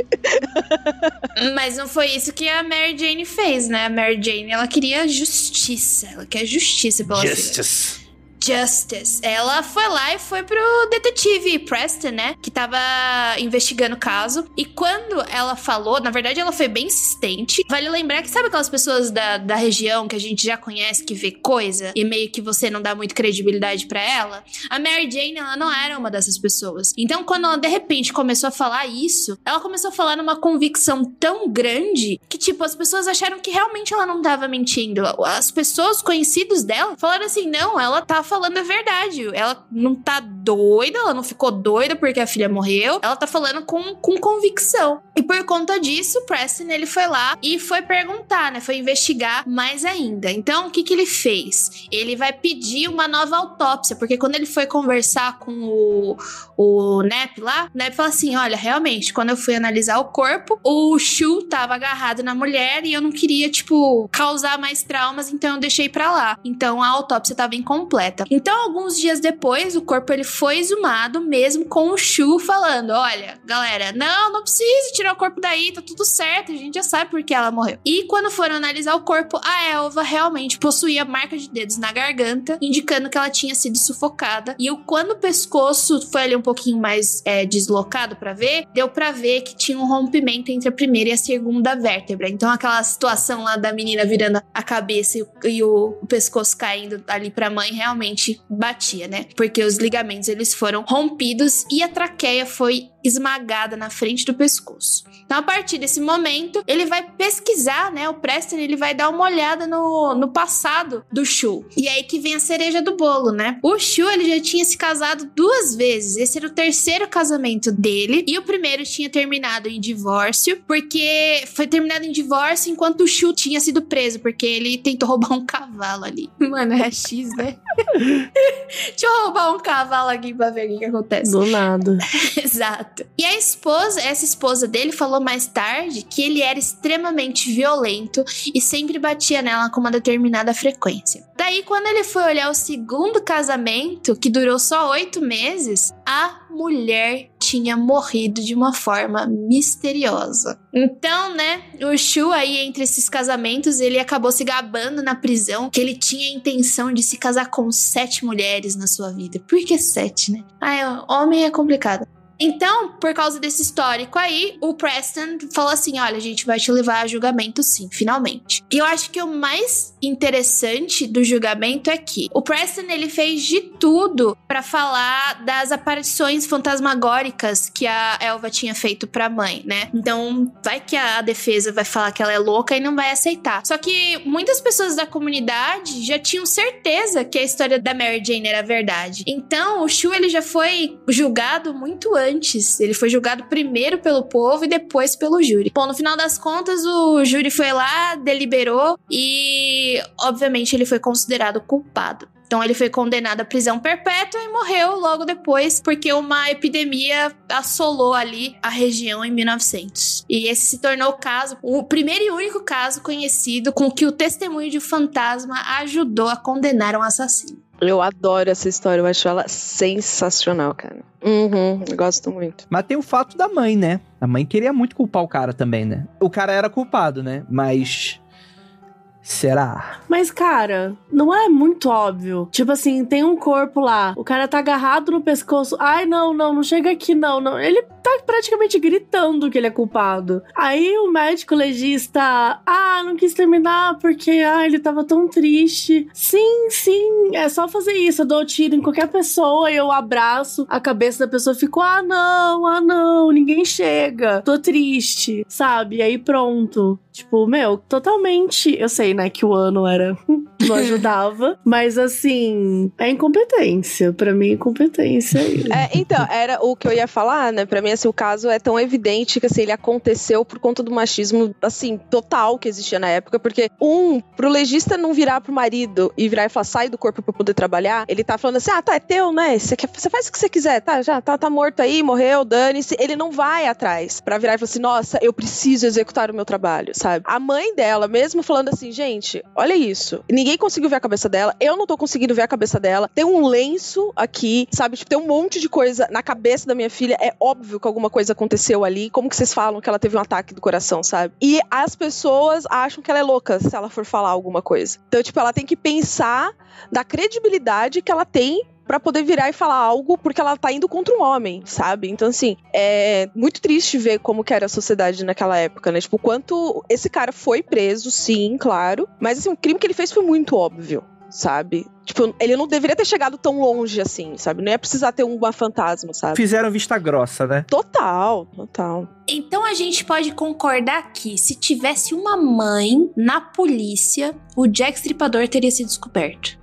Mas não foi isso que a Mary Jane fez, né? A Mary Jane, ela queria justiça, ela quer justiça pela Justice. filha. Justice. Ela foi lá e foi pro detetive Preston, né? Que tava investigando o caso. E quando ela falou, na verdade ela foi bem insistente. Vale lembrar que sabe aquelas pessoas da, da região que a gente já conhece, que vê coisa e meio que você não dá muito credibilidade pra ela? A Mary Jane, ela não era uma dessas pessoas. Então quando ela de repente começou a falar isso, ela começou a falar numa convicção tão grande que tipo, as pessoas acharam que realmente ela não tava mentindo. As pessoas conhecidas dela falaram assim, não, ela tá falando a verdade, ela não tá doida, ela não ficou doida porque a filha morreu, ela tá falando com, com convicção. E por conta disso, o Preston, ele foi lá e foi perguntar, né, foi investigar mais ainda. Então, o que que ele fez? Ele vai pedir uma nova autópsia, porque quando ele foi conversar com o, o Nep lá, o Nep falou assim, olha, realmente, quando eu fui analisar o corpo, o Shu tava agarrado na mulher e eu não queria, tipo, causar mais traumas, então eu deixei pra lá. Então, a autópsia tava incompleta. Então, alguns dias depois, o corpo ele foi exumado, mesmo com o Shu falando, olha, galera, não, não precisa tirar o corpo daí, tá tudo certo, a gente já sabe por que ela morreu. E quando foram analisar o corpo, a Elva realmente possuía marca de dedos na garganta, indicando que ela tinha sido sufocada. E o, quando o pescoço foi ali um pouquinho mais é, deslocado pra ver, deu pra ver que tinha um rompimento entre a primeira e a segunda vértebra. Então aquela situação lá da menina virando a cabeça e o, e o, o pescoço caindo ali pra mãe realmente batia, né? Porque os ligamentos eles foram rompidos e a traqueia foi esmagada na frente do pescoço. Então, a partir desse momento, ele vai pesquisar, né? O Preston, ele vai dar uma olhada no, no passado do Shu. E aí que vem a cereja do bolo, né? O Shu, ele já tinha se casado duas vezes. Esse era o terceiro casamento dele. E o primeiro tinha terminado em divórcio, porque foi terminado em divórcio enquanto o Shu tinha sido preso, porque ele tentou roubar um cavalo ali. Mano, é X, né? Deixa eu roubar um cavalo aqui pra ver o que, que acontece. Do nada. Exato. E a esposa, essa esposa dele falou mais tarde que ele era extremamente violento e sempre batia nela com uma determinada frequência. Daí, quando ele foi olhar o segundo casamento, que durou só oito meses, a mulher tinha morrido de uma forma misteriosa. Então, né, o Shu aí, entre esses casamentos, ele acabou se gabando na prisão que ele tinha a intenção de se casar com sete mulheres na sua vida. Por que sete, né? Ai, homem é complicado. Então, por causa desse histórico aí, o Preston falou assim, olha, a gente vai te levar a julgamento sim, finalmente. E eu acho que o mais interessante do julgamento é que o Preston, ele fez de tudo pra falar das aparições fantasmagóricas que a Elva tinha feito pra mãe, né? Então, vai que a defesa vai falar que ela é louca e não vai aceitar. Só que muitas pessoas da comunidade já tinham certeza que a história da Mary Jane era verdade. Então, o Shu, ele já foi julgado muito antes. Antes, ele foi julgado primeiro pelo povo e depois pelo júri. Bom, no final das contas, o júri foi lá, deliberou e, obviamente, ele foi considerado culpado. Então ele foi condenado à prisão perpétua e morreu logo depois, porque uma epidemia assolou ali a região em mil e novecentos. E esse se tornou o caso, o primeiro e único caso conhecido com que o testemunho de um fantasma ajudou a condenar um assassino. Eu adoro essa história, eu acho ela sensacional, cara. Uhum, eu gosto muito. Mas tem o fato da mãe, né? A mãe queria muito culpar o cara também, né? O cara era culpado, né? Mas... será? Mas, cara, não é muito óbvio. Tipo assim, tem um corpo lá, o cara tá agarrado no pescoço. Ai, não, não, não chega aqui, não, não. Ele tá praticamente gritando que ele é culpado. Aí o médico legista, ah, não quis terminar porque, ah, ele tava tão triste. Sim, sim, é só fazer isso. Eu dou tiro em qualquer pessoa e eu abraço a cabeça da pessoa e fico, ah, não, ah, não, ninguém chega. Tô triste, sabe? E aí pronto. Tipo, meu, totalmente... Eu sei, né, que o ano era... não ajudava. Mas, assim, é incompetência. Pra mim, incompetência. É, então, era o que eu ia falar, né? Pra mim, assim, o caso é tão evidente que, assim, ele aconteceu por conta do machismo, assim, total que existia na época. Porque, um, pro legista não virar pro marido e virar e falar, sai do corpo pra poder trabalhar, ele tá falando assim, ah, tá, é teu, né? Você, quer, você faz o que você quiser, tá? Já tá, tá morto aí, morreu, dane-se. Ele não vai atrás pra virar e falar assim, nossa, eu preciso executar o meu trabalho, sabe? A mãe dela, mesmo falando assim, gente, olha isso. Ninguém conseguiu ver a cabeça dela. Eu não tô conseguindo ver a cabeça dela. Tem um lenço aqui, sabe? Tipo, tem um monte de coisa na cabeça da minha filha. É óbvio que alguma coisa aconteceu ali. Como que vocês falam que ela teve um ataque do coração, sabe? E as pessoas acham que ela é louca se ela for falar alguma coisa. Então, tipo, ela tem que pensar da credibilidade que ela tem pra poder virar e falar algo, porque ela tá indo contra um homem, sabe? Então, assim, é muito triste ver como que era a sociedade naquela época, né? Tipo, quanto esse cara foi preso, sim, claro, mas, assim, o crime que ele fez foi muito óbvio, sabe? Tipo, ele não deveria ter chegado tão longe assim, sabe? Não ia precisar ter uma fantasma, sabe? Fizeram vista grossa, né? Total, total. Então a gente pode concordar que se tivesse uma mãe na polícia, o Jack Stripador teria sido descoberto.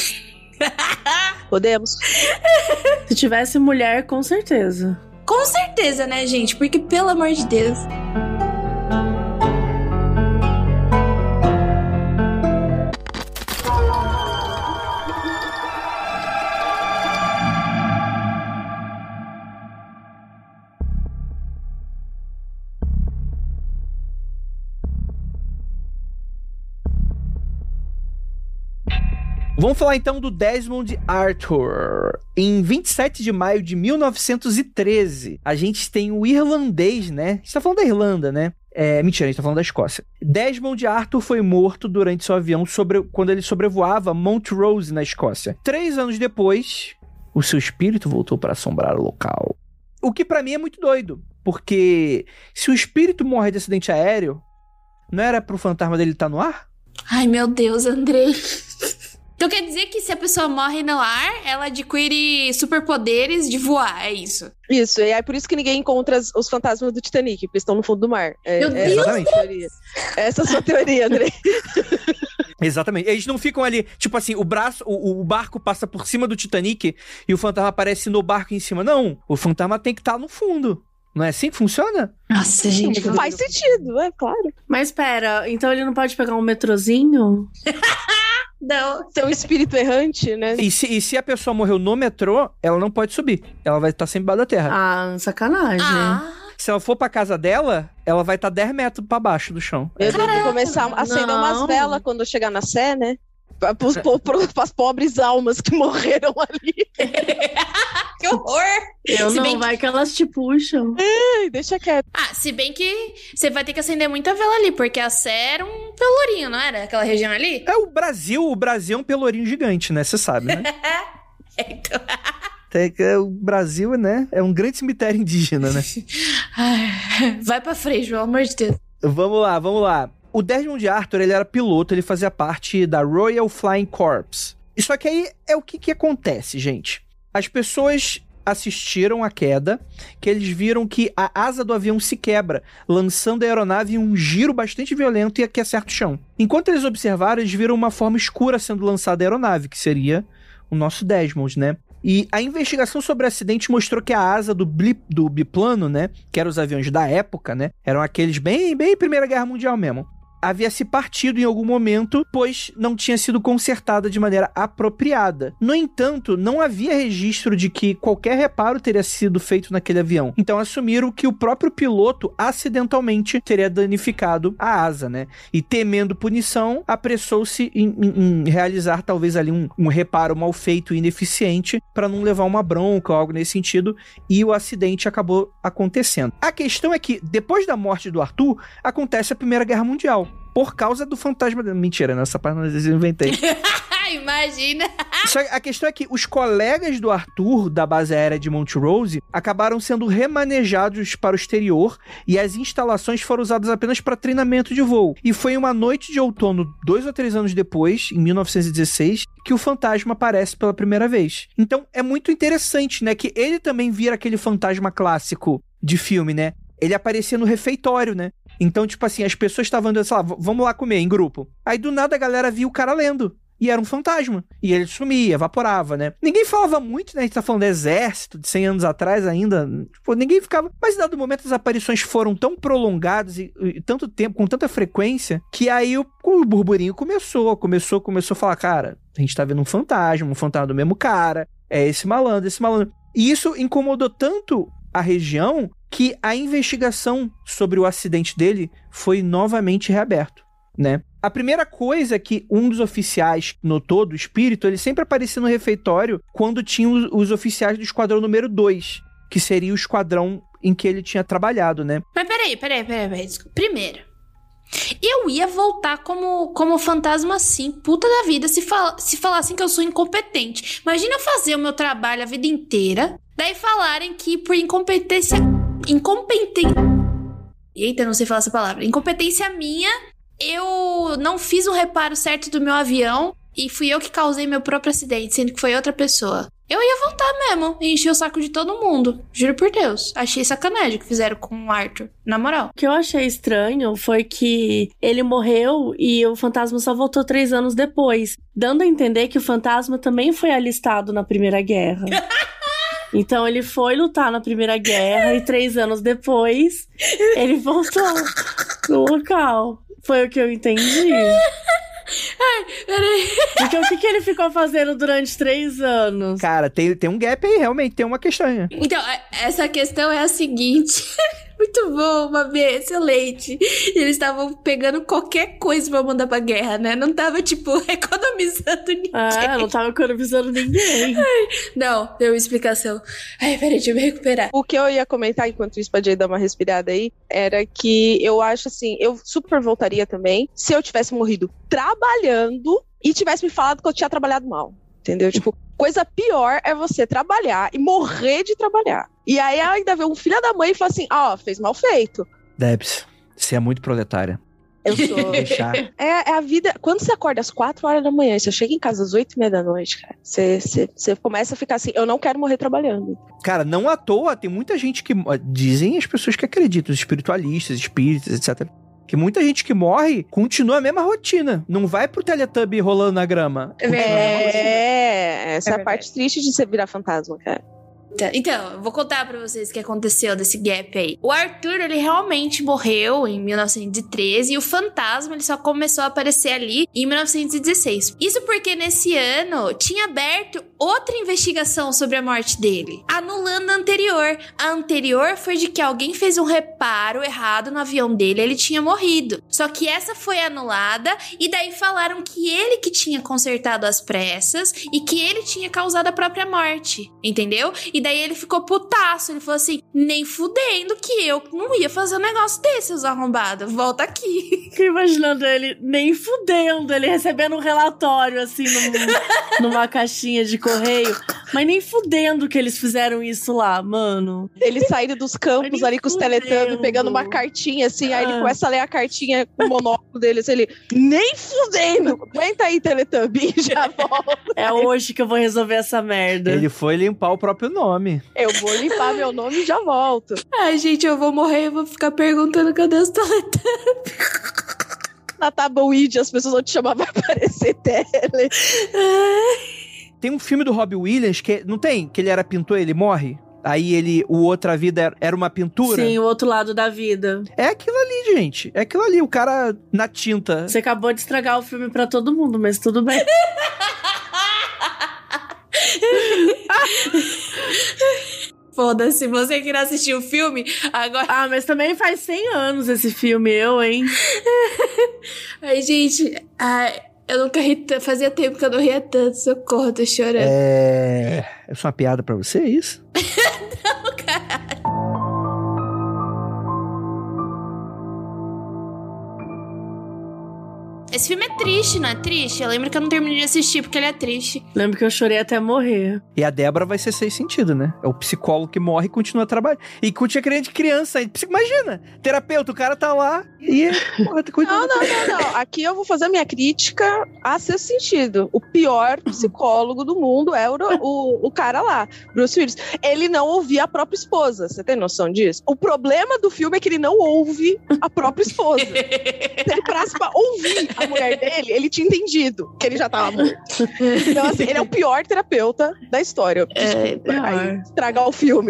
Podemos. Se tivesse mulher, com certeza. Com certeza, né, gente? Porque, pelo amor de Deus... Vamos falar então do Desmond Arthur. Em vinte e sete de maio de mil novecentos e treze, a gente tem o irlandês, né? A gente tá falando da Irlanda, né? É, mentira, a gente tá falando da Escócia. Desmond Arthur foi morto durante seu avião sobre, quando ele sobrevoava Montrose, na Escócia. Três anos depois, o seu espírito voltou para assombrar o local. O que pra mim é muito doido, porque se o espírito morre de acidente aéreo, não era pro fantasma dele estar no ar? Ai, meu Deus, Andrei. Então quer dizer que se a pessoa morre no ar, ela adquire superpoderes de voar, é isso? Isso, e é por isso que ninguém encontra as- os fantasmas do Titanic, porque estão no fundo do mar. É, Meu é Deus! essa a minha teoria. Essa é a sua teoria, André. Exatamente. Eles não ficam ali, tipo assim, o braço, o, o barco passa por cima do Titanic e o fantasma aparece no barco em cima. Não, o fantasma tem que estar no fundo. Não é assim que funciona? Nossa, gente. Faz sentido, é claro. Mas pera, então ele não pode pegar um metrozinho? Não. Ser um espírito errante, né? E se, e se a pessoa morreu no metrô, ela não pode subir. Ela vai estar sempre embaixo da terra. Ah, sacanagem. Ah, Se ela for pra casa dela, ela vai estar dez metros pra baixo do chão. Eu devo começar a acender não. umas velas quando eu chegar na Sé, né? Para as pobres almas que morreram ali. que horror! Eu Se não, bem vai que elas te puxam. Ai, deixa quieto. Ah, se bem que você vai ter que acender muita vela ali, porque a Sé era um pelourinho, não era? Aquela região ali? É o Brasil, o Brasil é um pelourinho gigante, né? Você sabe, né? Então... Tem que- o Brasil, né? É um grande cemitério indígena, né? Ai, vai pra frente, pelo amor de Deus. Vamos lá, vamos lá. O Desmond Arthur, ele era piloto, ele fazia parte da Royal Flying Corps. E só que aí é o que, que acontece, gente. As pessoas assistiram à queda, que eles viram que a asa do avião se quebra, lançando a aeronave em um giro bastante violento e que acerta o chão. Enquanto eles observaram, eles viram uma forma escura sendo lançada a aeronave, que seria o nosso Desmond, né? E a investigação sobre o acidente mostrou que a asa do, blip, do biplano, né, que eram os aviões da época, né, eram aqueles bem, bem Primeira Guerra Mundial mesmo, havia se partido em algum momento, pois não tinha sido consertada de maneira apropriada. No entanto, não havia registro de que qualquer reparo teria sido feito naquele avião. Então assumiram que o próprio piloto acidentalmente teria danificado a asa, né? E temendo punição, apressou-se em, em- em realizar talvez ali um, um reparo mal feito e ineficiente para não levar uma bronca ou algo nesse sentido, e o acidente acabou acontecendo. A questão é que, depois da morte do Arthur, acontece a Primeira Guerra Mundial. Por causa do fantasma... Mentira, nessa parte eu inventei. Imagina. Só que a questão é que os colegas do Arthur, da base aérea de Montrose, acabaram sendo remanejados para o exterior e as instalações foram usadas apenas para treinamento de voo. E foi uma noite de outono, dois ou três anos depois, em mil novecentos e dezesseis, que o fantasma aparece pela primeira vez. Então é muito interessante, né, que ele também vira aquele fantasma clássico de filme, né? Ele aparecia no refeitório, né? Então, tipo assim, as pessoas estavam andando, sei lá, v- vamos lá comer em grupo. Aí do nada a galera viu o cara lendo. E era um fantasma. E ele sumia, evaporava, né? Ninguém falava muito, né? A gente tá falando do exército, de cem anos atrás ainda. Tipo, ninguém ficava... Mas em dado momento as aparições foram tão prolongadas e, e tanto tempo, com tanta frequência, que aí o, o burburinho começou. Começou, começou a falar, cara, a gente tá vendo um fantasma, um fantasma do mesmo cara. É esse malandro, esse malandro. E isso incomodou tanto a região que a investigação sobre o acidente dele foi novamente reaberto, né? A primeira coisa que um dos oficiais notou do espírito, ele sempre aparecia no refeitório quando tinha os, os oficiais do esquadrão número dois, que seria o esquadrão em que ele tinha trabalhado, né? Mas peraí, peraí, peraí, peraí. desculpa. Primeiro, eu ia voltar como, como fantasma assim, puta da vida, se, fal se falassem que eu sou incompetente. Imagina eu fazer o meu trabalho a vida inteira, daí falarem que por incompetência... Incompetência... Eita, não sei falar essa palavra. Incompetência minha, eu não fiz o reparo certo do meu avião e fui eu que causei meu próprio acidente, sendo que foi outra pessoa. Eu ia voltar mesmo e encher o saco de todo mundo. Juro por Deus. Achei sacanagem que fizeram com o Arthur. Na moral. O que eu achei estranho foi que ele morreu e o fantasma só voltou três anos depois, dando a entender que o fantasma também foi alistado na Primeira Guerra. Então ele foi lutar na Primeira Guerra e três anos depois ele voltou no local. Foi o que eu entendi. Ai, peraí. Porque o que, que ele ficou fazendo durante três anos? Cara, tem, tem um gap aí, realmente, tem uma questão aí. Então, a- essa questão é a seguinte. Muito bom, Mabê, excelente. Eles estavam pegando qualquer coisa pra mandar pra guerra, né? Não tava, tipo, economizando ninguém. Ah, não tava economizando ninguém. Não, deu uma explicação. Ai, peraí, deixa eu me recuperar. O que eu ia comentar enquanto isso, pra Jay dar uma respirada aí, era que eu acho assim, eu super voltaria também se eu tivesse morrido trabalhando e tivesse me falado que eu tinha trabalhado mal. Entendeu? Tipo, coisa pior é você trabalhar e morrer de trabalhar. E aí ainda vê um filho da mãe e fala assim, ó, oh, fez mal feito. Debs, você é muito proletária. Eu sou. Deixar. É, é a vida. Quando você acorda às quatro horas da manhã e você chega em casa às oito e meia da noite, cara, você, você, você começa a ficar assim, eu não quero morrer trabalhando. Cara, não à toa, tem muita gente que... Dizem as pessoas que acreditam, os espiritualistas, espíritas, etcétera. Que muita gente que morre continua a mesma rotina. Não vai pro Teletubby rolando na grama. É, essa é, É a parte triste de você virar fantasma, cara. Então, eu vou contar pra vocês o que aconteceu desse gap aí. O Arthur, ele realmente morreu em mil novecentos e treze e o fantasma, ele só começou a aparecer ali em mil novecentos e dezesseis. Isso porque nesse ano tinha aberto outra investigação sobre a morte dele, anulando a anterior. A anterior foi de que alguém fez um reparo errado no avião dele, ele tinha morrido. Só que essa foi anulada e daí falaram que ele que tinha consertado as pressas e que ele tinha causado a própria morte, entendeu? E daí ele ficou putaço, ele falou assim, nem fudendo que eu não ia fazer um negócio desse, seus arrombados, volta aqui. Fiquei imaginando ele, nem fudendo, ele recebendo um relatório, assim, num, numa caixinha de correio, mas nem fudendo que eles fizeram isso lá, mano. Ele saindo dos campos ali com os Teletubbies, pegando uma cartinha, assim, aí ah. ele começa a ler a cartinha com o monóculo dele, assim, ele, nem fudendo, aguenta aí, Teletubby, já volta. É hoje que eu vou resolver essa merda. Ele foi limpar o próprio nome. Eu vou limpar meu nome e já volto. Ai, gente, eu vou morrer e vou ficar perguntando cadê os Teletubbies. Na Tabuid, as pessoas vão te chamar, vai aparecer tele. Tem um filme do Robbie Williams que não tem? Que ele era pintor, ele morre? Aí ele, o Outra Vida era uma pintura? Sim, o outro lado da vida. É aquilo ali, gente. É aquilo ali, o cara na tinta. Você acabou de estragar o filme pra todo mundo, mas tudo bem. Foda-se, você que não assistiu o filme, agora... Ah, mas também faz cem anos esse filme, eu, hein? Ai, gente, ai, eu nunca ri tanto, fazia tempo que eu não ria tanto, socorro, tô chorando. É... É só uma piada pra você, é isso? Não, caralho. Esse filme é triste, não é triste? Eu lembro que eu não terminei de assistir porque ele é triste. Lembro que eu chorei até morrer. E a Débora vai ser sem sentido, né? É o psicólogo que morre e continua trabalhando. E continua criando de criança. Imagina, terapeuta, o cara tá lá e... Porra, tá não, não, não, não. Aqui eu vou fazer a minha crítica a seu sentido. O pior psicólogo do mundo é o, o, o cara lá, Bruce Willis. Ele não ouvia a própria esposa. Você tem noção disso? O problema do filme é que ele não ouve a própria esposa. Se ele parasse pra ouvir a mulher dele, ele tinha entendido que ele já tava morto. Então, assim, ele é o pior terapeuta da história. Desculpa, é, aí, estragar o filme.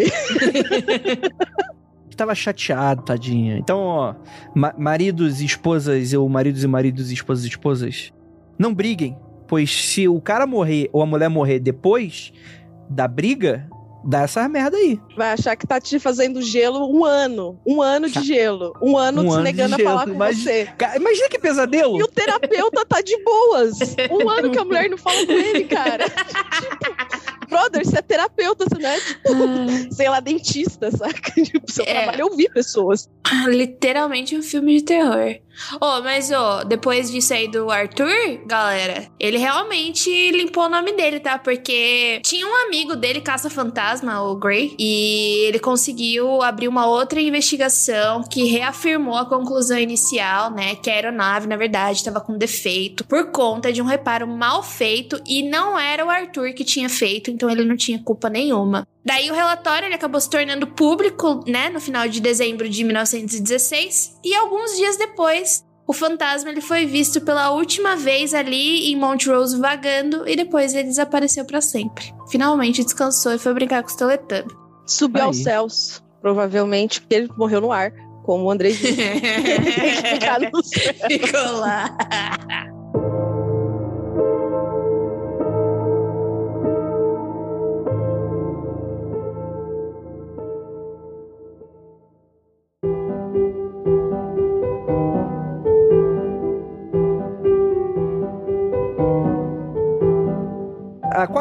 Tava chateado, tadinha. Então, ó, ma- maridos e esposas, ou maridos e maridos e esposas e esposas, não briguem, pois se o cara morrer ou a mulher morrer depois da briga, dá essa merda aí. Vai achar que tá te fazendo gelo um ano. Um ano de gelo. Um ano um se ano negando a falar com imagina, você. Imagina que pesadelo. E o terapeuta tá de boas. Um ano que a mulher não fala com ele, cara. Tipo, brother, você é terapeuta, você não é, tipo, sei lá, dentista, saca? Tipo, seu É. trabalho é ouvir pessoas. Literalmente um filme de terror. Oh, mas oh, depois disso aí do Arthur, galera, ele realmente limpou o nome dele, tá? Porque tinha um amigo dele, caça-fantasma, o Gray, e ele conseguiu abrir uma outra investigação que reafirmou a conclusão inicial, né? Que a aeronave, na verdade, estava com defeito por conta de um reparo mal feito e não era o Arthur que tinha feito, então ele não tinha culpa nenhuma. Daí o relatório ele acabou se tornando público, né, no final de dezembro de mil novecentos e dezesseis, e alguns dias depois, o fantasma ele foi visto pela última vez ali em Montrose vagando, e depois ele desapareceu pra sempre. Finalmente descansou e foi brincar com os Teletubbies. Subiu Aí. aos céus, provavelmente, porque ele morreu no ar, como o André disse. Tem que ficar no céu. Ficou lá.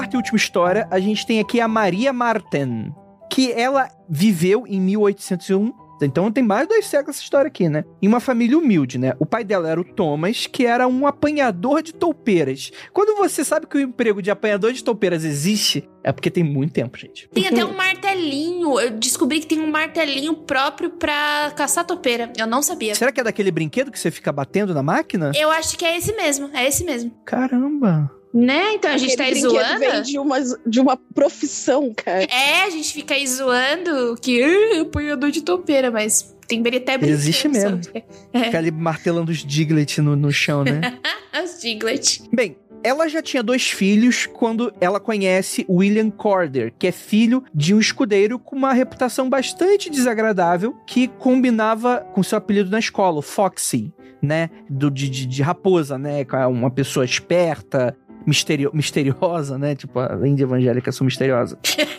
quarta e última história, a gente tem aqui a Maria Marten, que ela viveu em mil oitocentos e um. Então tem mais de dois séculos essa história aqui, né? Em uma família humilde, né? O pai dela era o Thomas, que era um apanhador de toupeiras. Quando você sabe que o emprego de apanhador de toupeiras existe, é porque tem muito tempo, gente. Tem até um martelinho. Eu descobri que tem um martelinho próprio pra caçar topeira. Eu não sabia. Será que é daquele brinquedo que você fica batendo na máquina? Eu acho que é esse mesmo. É esse mesmo. Caramba. Né? Então a gente Aquele tá aí brinquedo zoando. vem de uma, de uma profissão, cara. É, a gente fica aí zoando que uh, apanhador de topeira, mas tem até brinquedo. Existe mesmo. É. Fica ali martelando os Diglett no, no chão, né? Os Diglett. Bem, ela já tinha dois filhos quando ela conhece William Corder, que é filho de um escudeiro com uma reputação bastante desagradável que combinava com seu apelido na escola, o Foxy, né? Do, de, de, de raposa, né? Uma pessoa esperta, misterio, misteriosa, né? Tipo, além de evangélica, sou misteriosa.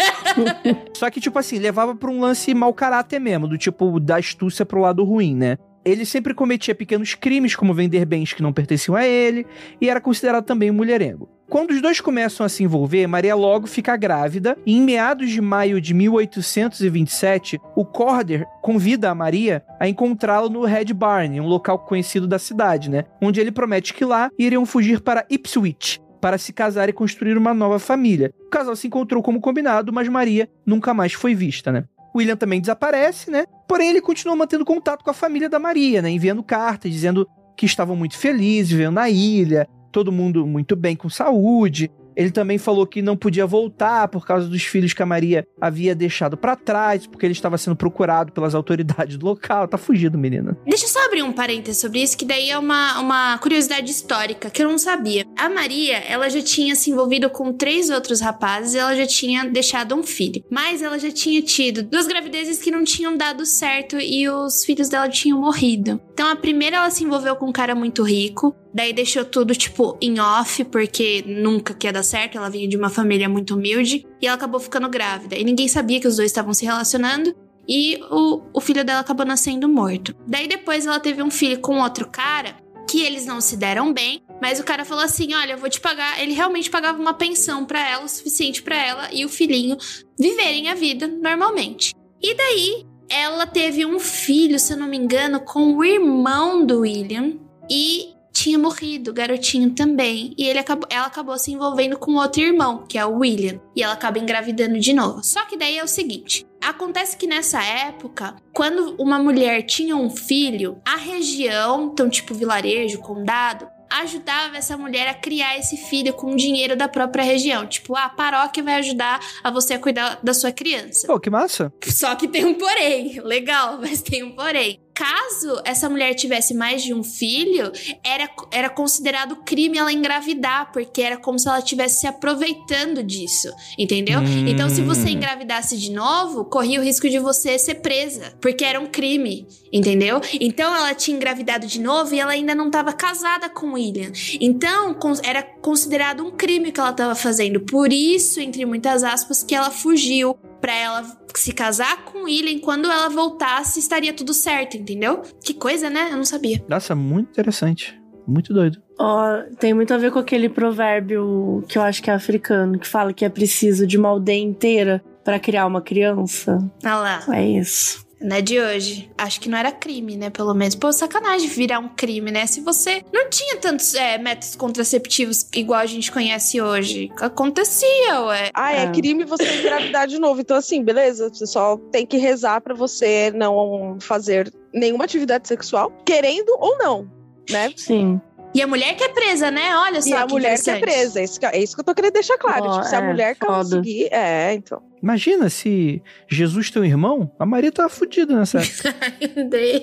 Só que, tipo assim, levava pra um lance mau caráter mesmo, do tipo, da astúcia pro lado ruim, né? Ele sempre cometia pequenos crimes, como vender bens que não pertenciam a ele, e era considerado também um mulherengo. Quando os dois começam a se envolver, Maria logo fica grávida, e em meados de maio de mil oitocentos e vinte e sete, o Corder convida a Maria a encontrá-lo no Red Barn, um local conhecido da cidade, né? Onde ele promete que lá iriam fugir para Ipswich, para se casar e construir uma nova família. O casal se encontrou como combinado, mas Maria nunca mais foi vista, né? William também desaparece, né? Porém, ele continua mantendo contato com a família da Maria, né? Enviando cartas, dizendo que estavam muito felizes, vivendo na ilha, todo mundo muito bem com saúde. Ele também falou que não podia voltar por causa dos filhos que a Maria havia deixado pra trás, porque ele estava sendo procurado pelas autoridades do local. Tá fugido, menina. Deixa eu só abrir um parênteses sobre isso, que daí é uma, uma curiosidade histórica que eu não sabia. A Maria, ela já tinha se envolvido com três outros rapazes e ela já tinha deixado um filho. Mas ela já tinha tido duas gravidezes que não tinham dado certo e os filhos dela tinham morrido. Então a primeira ela se envolveu com um cara muito rico, daí deixou tudo, tipo, em off, porque nunca quer dar certo, ela vinha de uma família muito humilde, e ela acabou ficando grávida. E ninguém sabia que os dois estavam se relacionando, e o, o filho dela acabou nascendo morto. Daí depois ela teve um filho com outro cara, que eles não se deram bem, mas o cara falou assim, olha, eu vou te pagar. Ele realmente pagava uma pensão pra ela, o suficiente pra ela e o filhinho viverem a vida normalmente. E daí, ela teve um filho, se eu não me engano, com o irmão do William, e tinha morrido, o garotinho também. E ele acabou, ela acabou se envolvendo com outro irmão, que é o William. E ela acaba engravidando de novo. Só que daí é o seguinte, acontece que nessa época, quando uma mulher tinha um filho, a região, então tipo vilarejo, condado, ajudava essa mulher a criar esse filho com o dinheiro da própria região. Tipo, a paróquia vai ajudar a você a cuidar da sua criança. Pô, que massa. Só que tem um porém. Legal, mas tem um porém. Caso essa mulher tivesse mais de um filho, era, era considerado crime ela engravidar, porque era como se ela estivesse se aproveitando disso, entendeu? Hum. Então, se você engravidasse de novo, corria o risco de você ser presa, porque era um crime, entendeu? Então, ela tinha engravidado de novo e ela ainda não estava casada com o William. Então, era considerado um crime que ela estava fazendo. Por isso, entre muitas aspas, que ela fugiu, pra ela se casar com o William. Quando ela voltasse, estaria tudo certo, entendeu? Que coisa, né? Eu não sabia. Nossa, muito interessante. Muito doido. Ó, oh, tem muito a ver com aquele provérbio que eu acho que é africano, que fala que é preciso de uma aldeia inteira pra criar uma criança. Ah lá. É isso. Não é de hoje. Acho que não era crime, né? Pelo menos. Pô, sacanagem virar um crime, né? Se você não tinha tantos é, métodos contraceptivos igual a gente conhece hoje. Acontecia, ué. Ah, é, é crime você engravidar de novo. Então, assim, beleza. Você só tem que rezar pra você não fazer nenhuma atividade sexual, querendo ou não, né? Sim. E a mulher que é presa, né? Olha só. E a que mulher que é presa. É isso que, é isso que eu tô querendo deixar claro. Oh, tipo, se é, a mulher conseguir. É, então. Imagina se Jesus tem um irmão, a Maria tava fodida nessa época. Ai, meu Deus.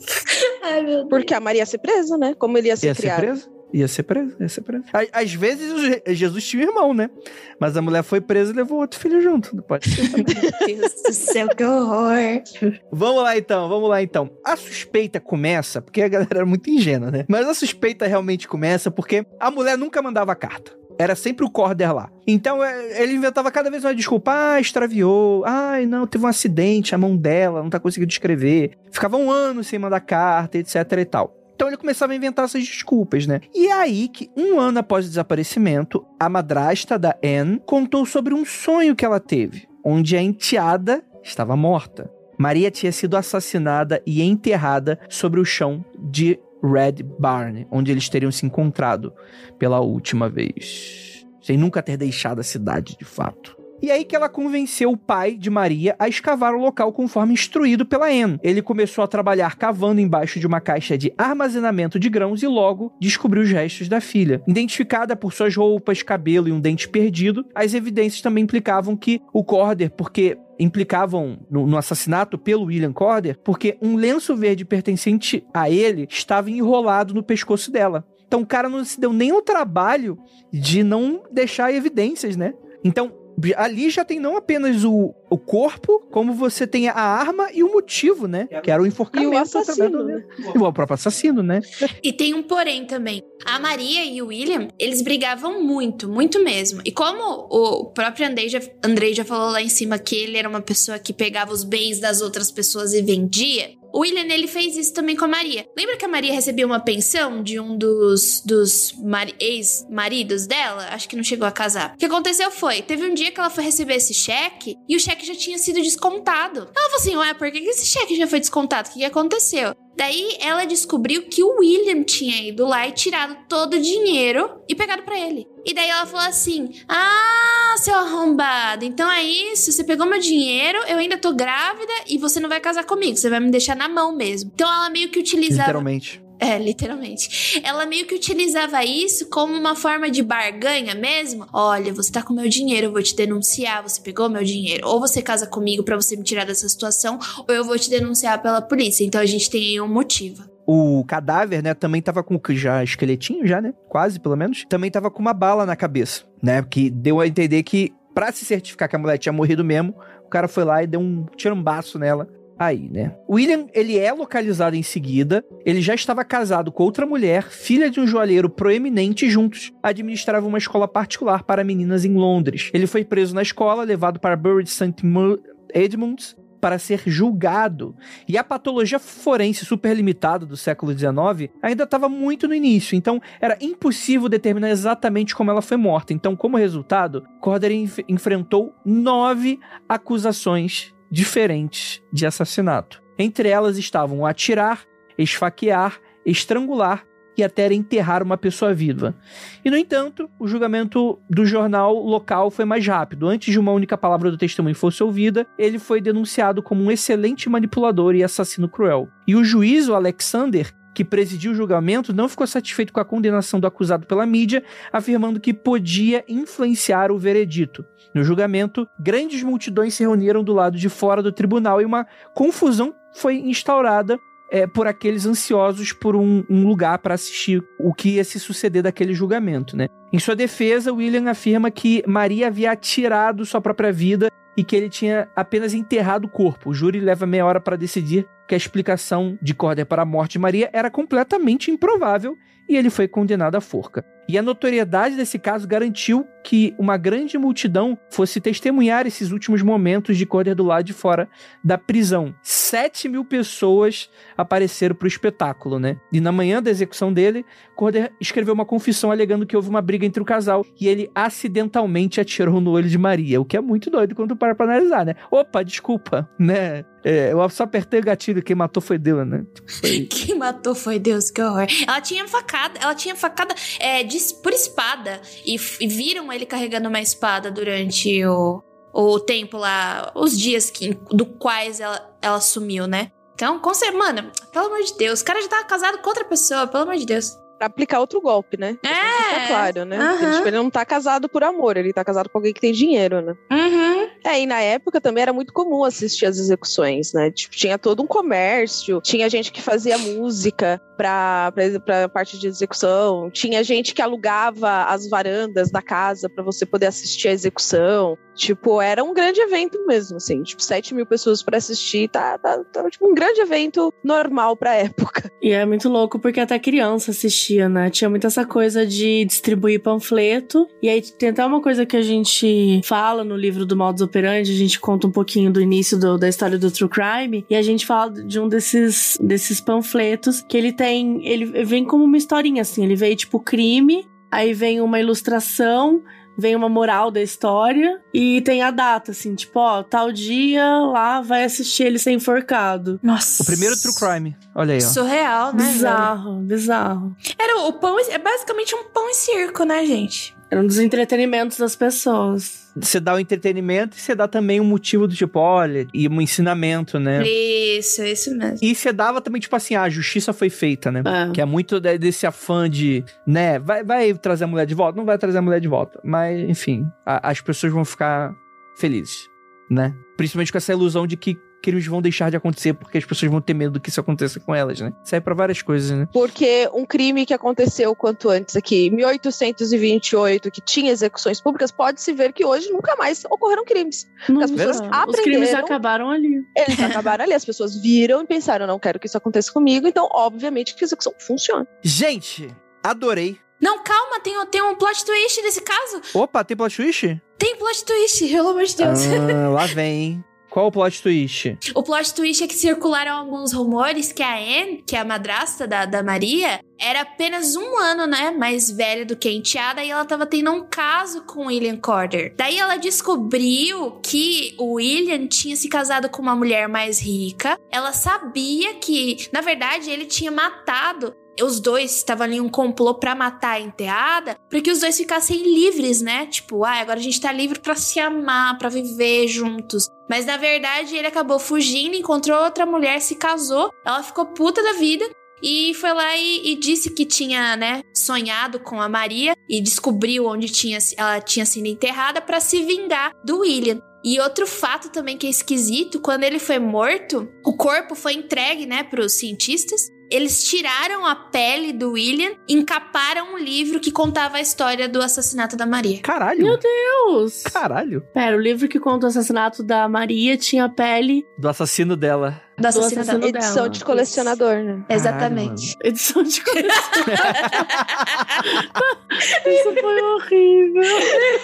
Ai, meu Deus. Porque a Maria ia ser presa, né? Como ele ia ser ia criado. Ser presa? Ia ser presa, ia ser presa. Às vezes Jesus tinha um irmão, né? Mas a mulher foi presa e levou outro filho junto. Não pode ser. Meu Deus do céu, que horror. Vamos lá então, vamos lá então. A suspeita começa, porque a galera era muito ingênua, né? Mas a suspeita realmente começa porque a mulher nunca mandava carta. Era sempre o Corder lá. Então, ele inventava cada vez uma desculpa. Ah, extraviou. Ai, não, teve um acidente, a mão dela não tá conseguindo escrever. Ficava um ano sem mandar carta, etc e tal. Então ele começava a inventar essas desculpas, né? E é aí que, um ano após o desaparecimento, a madrasta da Anne contou sobre um sonho que ela teve, onde a enteada estava morta. Maria tinha sido assassinada e enterrada sobre o chão de Red Barn, onde eles teriam se encontrado pela última vez, sem nunca ter deixado a cidade de fato. E aí que ela convenceu o pai de Maria a escavar o local conforme instruído pela Anne. Ele começou a trabalhar cavando embaixo de uma caixa de armazenamento de grãos e logo descobriu os restos da filha. Identificada por suas roupas, cabelo e um dente perdido, as evidências também implicavam que o Corder, porque implicavam no, no assassinato pelo William Corder, porque um lenço verde pertencente a ele estava enrolado no pescoço dela. Então o cara não se deu nem o trabalho de não deixar evidências, né? Então ali já tem não apenas o, o corpo, como você tem a arma e o motivo, né? Que era o enforcamento. E o assassino, né? E o próprio assassino, né? E tem um porém também. A Maria e o William, eles brigavam muito, muito mesmo. E como o próprio Andrei já, Andrei já falou lá em cima que ele era uma pessoa que pegava os bens das outras pessoas e vendia, o William, ele fez isso também com a Maria. Lembra que a Maria recebia uma pensão de um dos, dos mari- ex-maridos dela? Acho que não chegou a casar. O que aconteceu foi, teve um dia que ela foi receber esse cheque e o cheque já tinha sido descontado. Ela falou assim, ué, por que esse cheque já foi descontado? O que, que aconteceu? Daí ela descobriu que o William tinha ido lá e tirado todo o dinheiro e pegado pra ele. E daí ela falou assim, ah, seu arrombado, então é isso, você pegou meu dinheiro, eu ainda tô grávida e você não vai casar comigo, você vai me deixar na mão mesmo. Então ela meio que utilizava... Literalmente. É, literalmente. Ela meio que utilizava isso como uma forma de barganha mesmo. Olha, você tá com meu dinheiro, eu vou te denunciar, você pegou meu dinheiro. Ou você casa comigo pra você me tirar dessa situação, ou eu vou te denunciar pela polícia. Então a gente tem aí um motivo. O cadáver, né, também tava com já esqueletinho já, né? Quase, pelo menos. Também tava com uma bala na cabeça, né? Que deu a entender que, pra se certificar que a mulher tinha morrido mesmo, o cara foi lá e deu um tirambaço nela. Aí, né? William, ele é localizado em seguida. Ele já estava casado com outra mulher, filha de um joalheiro proeminente, e juntos administravam uma escola particular para meninas em Londres. Ele foi preso na escola, levado para Bury Saint Edmunds para ser julgado. E a patologia forense superlimitada do século dezenove ainda estava muito no início, então era impossível determinar exatamente como ela foi morta. Então, como resultado, Corder enf- enfrentou nove acusações diferentes de assassinato. Entre elas estavam o atirar, esfaquear, estrangular e até enterrar uma pessoa viva. E, no entanto, o julgamento do jornal local foi mais rápido. Antes de uma única palavra do testemunho fosse ouvida, ele foi denunciado como um excelente manipulador e assassino cruel. E o juiz, o Alexander, que presidiu o julgamento, não ficou satisfeito com a condenação do acusado pela mídia, afirmando que podia influenciar o veredito. No julgamento, grandes multidões se reuniram do lado de fora do tribunal e uma confusão foi instaurada é, por aqueles ansiosos por um, um lugar para assistir o que ia se suceder daquele julgamento, né? Em sua defesa, William afirma que Maria havia atirado sua própria vida e que ele tinha apenas enterrado o corpo. O júri leva meia hora para decidir que a explicação de Corder para a morte de Maria era completamente improvável e ele foi condenado à forca. E a notoriedade desse caso garantiu que uma grande multidão fosse testemunhar esses últimos momentos de Corder do lado de fora da prisão. Sete mil pessoas apareceram para o espetáculo, né? E na manhã da execução dele, Corder escreveu uma confissão alegando que houve uma briga entre o casal e ele acidentalmente atirou no olho de Maria, o que é muito doido quando tu para pra analisar, né? Opa, desculpa, né? É, eu só apertei o gatilho, quem matou foi Deus, né? Tipo, foi... Quem matou foi Deus, que horror. Ela tinha facada, ela tinha facada é, de, por espada. E, e viram ele carregando uma espada durante o, o tempo lá, os dias que, do quais ela, ela sumiu, né? Então, com certeza, mano, pelo amor de Deus, o cara já tava casado com outra pessoa, pelo amor de Deus. Pra aplicar outro golpe, né? É, é claro, né? Uhum. Ele, tipo, ele não tá casado por amor, ele tá casado com alguém que tem dinheiro, né? Uhum. É, e na época também era muito comum assistir as execuções, né? Tipo, tinha todo um comércio, tinha gente que fazia música pra, pra, pra parte de execução, tinha gente que alugava as varandas da casa pra você poder assistir a execução. Tipo, era um grande evento mesmo, assim. Tipo, sete mil pessoas pra assistir, tá, tá, tá tipo um grande evento normal pra época. E é muito louco porque até criança assistia, né? Tinha muito essa coisa de distribuir panfleto. E aí tem até uma coisa que a gente fala no livro do Modus Operandi, a gente conta um pouquinho do início do, da história do True Crime, e a gente fala de um desses, desses panfletos que ele tem vem, ele vem como uma historinha, assim. Ele vem, tipo, crime, aí vem uma ilustração, vem uma moral da história e tem a data, assim, tipo, ó, tal dia lá vai assistir ele ser enforcado. Nossa. O primeiro True Crime. Olha aí, ó. Surreal, né? Bizarro, bizarro. Era o pão, é basicamente um pão e circo, né, gente? Era um dos entretenimentos das pessoas. Você dá o entretenimento e você dá também um motivo do tipo, olha, e um ensinamento, né? Isso, isso mesmo. E você dava também, tipo assim, ah, a justiça foi feita, né? É. Que é muito de- desse afã de, né, vai, vai trazer a mulher de volta? Não vai trazer a mulher de volta. Mas, enfim, a- as pessoas vão ficar felizes, né? Principalmente com essa ilusão de que crimes vão deixar de acontecer porque as pessoas vão ter medo do que isso aconteça com elas, né? Isso aí é pra várias coisas, né? Porque um crime que aconteceu quanto antes aqui, mil oitocentos e vinte e oito, que tinha execuções públicas, pode-se ver que hoje nunca mais ocorreram crimes. Não, As pessoas Os aprenderam. crimes acabaram ali. Eles acabaram ali, as pessoas viram e pensaram, não quero que isso aconteça comigo, então obviamente que a execução funciona. Gente, adorei. Não, calma, tem, tem um plot twist nesse caso. Opa, tem plot twist? Tem plot twist, pelo amor de Deus. Ah, lá vem, hein? Qual o plot twist? O plot twist é que circularam alguns rumores que a Anne, que é a madrasta da, da Maria, era apenas um ano, né, mais velha do que a enteada, e ela tava tendo um caso com o William Corder. Daí ela descobriu que o William tinha se casado com uma mulher mais rica. Ela sabia que, na verdade, ele tinha matado os dois, estavam ali um complô pra matar a enteada, pra que os dois ficassem livres, né? Tipo, ah, agora a gente tá livre pra se amar, pra viver juntos. Mas, na verdade, ele acabou fugindo, encontrou outra mulher, se casou. Ela ficou puta da vida e foi lá e, e disse que tinha, né, sonhado com a Maria e descobriu onde tinha, ela tinha sido enterrada pra se vingar do William. E outro fato também que é esquisito, quando ele foi morto, o corpo foi entregue, né, pros cientistas. Eles tiraram a pele do William e encaparam um livro que contava a história do assassinato da Maria. Caralho. Meu Deus! Caralho. Pera, o livro que conta o assassinato da Maria tinha a pele Do assassino dela. Do assassinato assassino da... dela. Edição de colecionador, né? Exatamente. edição de coleção. Isso foi horrível.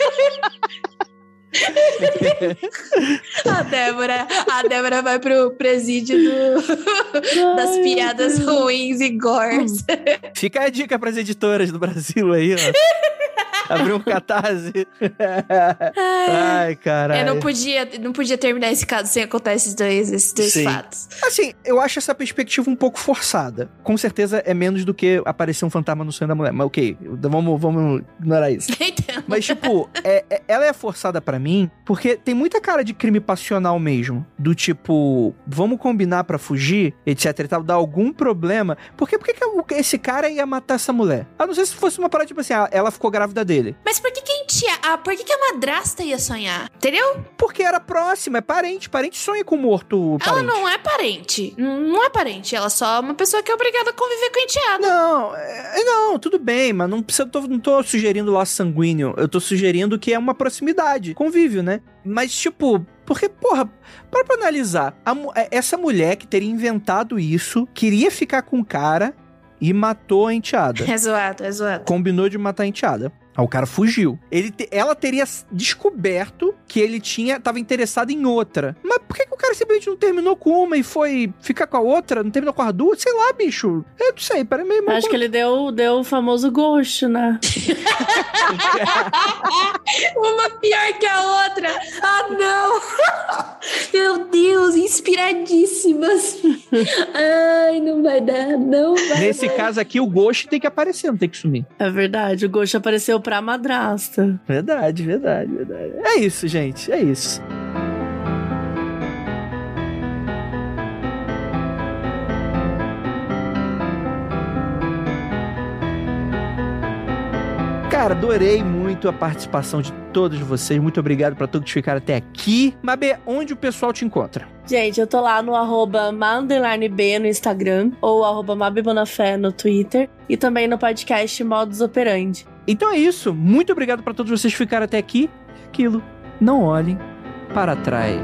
A Débora, a Débora vai pro presídio do, das Ai, piadas meu Deus. ruins e gores. Fica a dica pras editoras do Brasil aí, ó. Abriu um catarse. Ai, caralho. Eu não podia, não podia terminar esse caso sem contar esses dois, esses dois Sim. fatos. Assim, eu acho essa perspectiva um pouco forçada. Com certeza é menos do que aparecer um fantasma no sonho da mulher. Mas ok, vamos, vamos ignorar isso. Então, Mas, tipo, é, é- ela é forçada pra mim porque tem muita cara de crime passional mesmo. Do tipo, vamos combinar pra fugir, etc e tal, dar algum problema. Por que, por que que o- esse cara ia matar essa mulher? A não ser se fosse uma parada, tipo assim, ah, ela ficou grávida dele. mas por que que a tia, ah, por que que a madrasta ia sonhar? Entendeu? Porque era próxima, é parente. Parente sonha com morto Ela parente. não é parente. Não é parente. Ela só é uma pessoa que é obrigada a conviver com a enteada. Não, é- não, tudo bem, mas não precisa, tô, não tô sugerindo laço sanguíneo, eu tô sugerindo que é uma proximidade, convívio, né? Mas, tipo, porque, porra, para pra analisar, a mu- é- essa mulher que teria inventado isso, queria ficar com o cara e matou a enteada. É zoado, é zoado. Combinou de matar a enteada. Aí o cara fugiu. Ele te- ela teria s- descoberto que ele tinha, tava interessado em outra. Mas por que, que o cara simplesmente não terminou com uma e foi ficar com a outra? Não terminou com as duas? Sei lá, bicho. Eu não sei, para mim... Acho que ele deu, deu o famoso ghost, né? Uma pior que a outra. Ah, não. Meu Deus, inspiradíssimas. Ai, não vai dar, não vai Nesse dar. caso aqui, o Ghost tem que aparecer, não tem que sumir. É verdade, o ghost apareceu pra madrasta. Verdade, verdade, verdade. É isso, gente, é isso. Cara, adorei muito a participação de todos vocês. Muito obrigado pra todos que ficaram até aqui. Mabê, onde o pessoal te encontra? Gente, eu tô lá no arroba ma_b no Instagram ou arroba mabibonafé no Twitter e também no podcast Modus Operandi. Então é isso. Muito obrigado pra todos vocês que ficaram até aqui. Aquilo, não olhem para trás.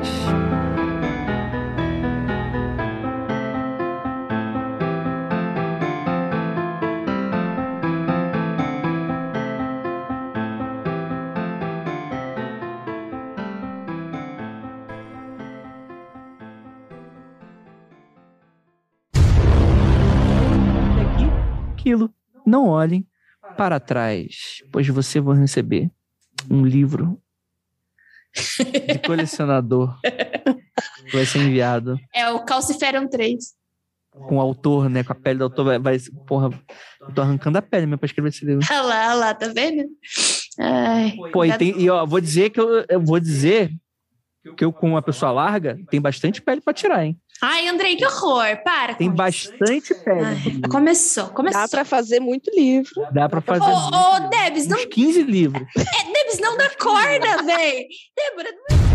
aquilo. Não olhem para trás, pois você vai receber um livro de colecionador que vai ser enviado. É o Calciferum três. Com o autor, né? Com a pele do autor. Vai, vai, porra, eu tô arrancando a pele mesmo pra escrever esse livro. Olha lá, olha lá, tá vendo? Ai, Pô, e, tem, e ó, vou dizer que eu, eu vou dizer que eu, com uma pessoa larga, tem bastante pele pra tirar, hein? Ai, Andrei, que horror. Para Tem com bastante isso. pele. Ai, começou, começou. Dá pra fazer muito livro. Dá pra fazer Ô, ô, Debs, não... uns quinze livros. É, Debs, não dá corda, véi. Débora...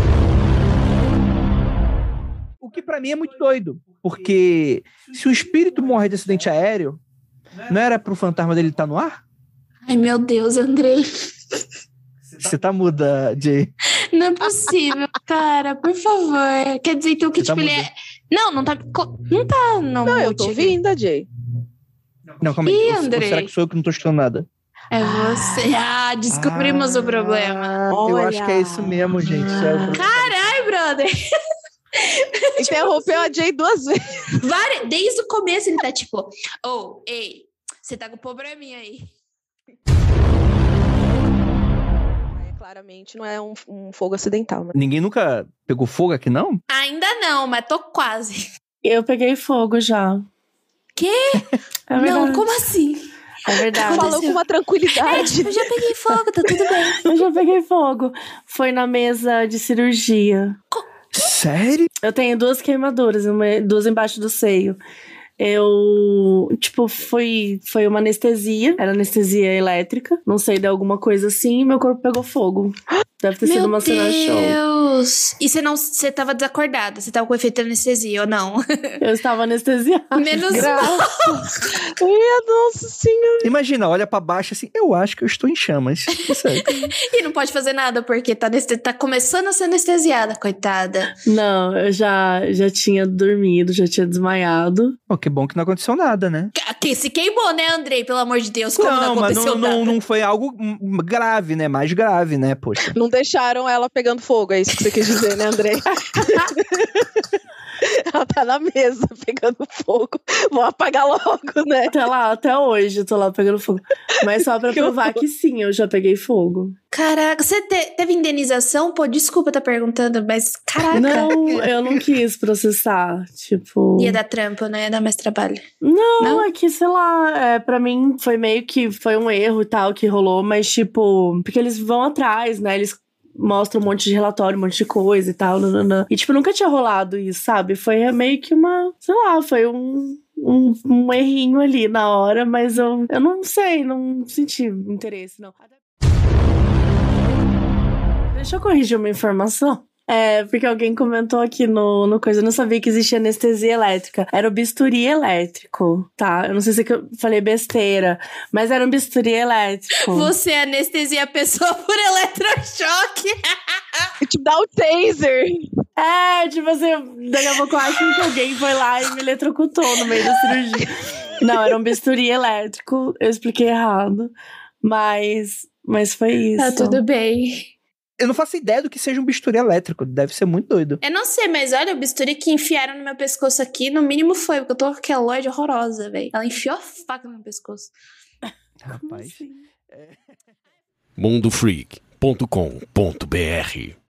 O que pra mim é muito doido. Porque se o espírito morre de acidente aéreo, não era pro fantasma dele estar no ar? Ai, meu Deus, Andrei. Você tá muda, Jay. Não é possível, cara, por favor. Quer dizer, então, que Você tipo, tá ele muda. é... Não, não tá... Não tá... Não, Não, eu tô vinda, Jay. Não, calma aí. Ih, Ou- ou Andrei. será que sou eu que não tô escutando nada? É você. Ah, descobrimos o problema. Ah, eu Olha. acho que é isso mesmo, gente. Isso é o- Ai, brother. Interrompeu a Jay duas vezes. Várias... Desde o começo ele tá tipo... Oh, ei, você tá com probleminha aí. É, claramente não é um, um fogo acidental, né? Ninguém nunca pegou fogo aqui, não? Ainda não, mas tô quase. Eu peguei fogo já. Quê? É Não, verdade. como assim? É verdade. Falou com uma É, tranquilidade. tipo, eu já peguei fogo, tá tudo bem. Eu já peguei fogo. Foi na mesa de cirurgia. Sério? Eu tenho duas queimaduras, uma, duas embaixo do seio. Eu, tipo, foi, foi uma anestesia. Era anestesia elétrica. Não sei, deu alguma coisa assim e meu corpo pegou fogo. Deve ter sido Meu uma cena show. Deus. E você não, você tava desacordada? Você tava com efeito de anestesia ou não? Eu estava anestesiada. Menos Graça. Minha nossa senhora. Imagina, olha pra baixo assim, eu acho que eu estou em chamas. Sério. E não pode fazer nada porque tá, aneste... tá começando a ser anestesiada, coitada. Não, eu já, já tinha dormido, já tinha desmaiado. Pô, que bom que não aconteceu nada, né? Que se queimou, né, Andrei? Pelo amor de Deus, como não, Não, mas aconteceu não, não, nada? não foi algo hum, grave, né? Mais grave, né? Poxa. Não deixaram ela pegando fogo, é isso que você quis dizer, né, Andrei? Ela tá na mesa pegando fogo. Vou apagar logo, né? Até lá, até hoje, eu tô lá pegando fogo. Mas só pra Que provar horror. que sim, eu já peguei fogo. Caraca, você te- teve indenização? Pô, desculpa tá perguntando, mas caraca. Não, eu não quis processar, tipo... Ia dar trampo, né? Ia dar mais trabalho. Não, Não? é que, sei lá, é, pra mim foi meio que foi um erro e tal que rolou, mas tipo, porque eles vão atrás, né? Eles mostram um monte de relatório, um monte de coisa e tal, nananã. E tipo, nunca tinha rolado isso, sabe? Foi meio que uma, sei lá, foi um, um, um errinho ali na hora, mas eu, eu não sei, não senti interesse, não. Deixa eu corrigir uma informação. É, porque alguém comentou aqui no, no coisa, eu não sabia que existia anestesia elétrica. Era o bisturi elétrico, tá? Eu não sei se eu falei besteira, mas era um bisturi elétrico. Você anestesia a pessoa por eletrochoque. E te dá o taser. É, tipo assim, daqui a pouco eu acho que alguém foi lá e me eletrocutou no meio da cirurgia. Não, era um bisturi elétrico, eu expliquei errado, mas, mas foi isso. Tá tudo bem. Eu não faço ideia do que seja um bisturi elétrico. Deve ser muito doido. Eu não sei, mas olha, o bisturi que enfiaram no meu pescoço aqui, no mínimo foi, porque eu tô com aquela loide horrorosa, velho. Ela enfiou a faca no meu pescoço. Rapaz. assim? mundo freak ponto com ponto b r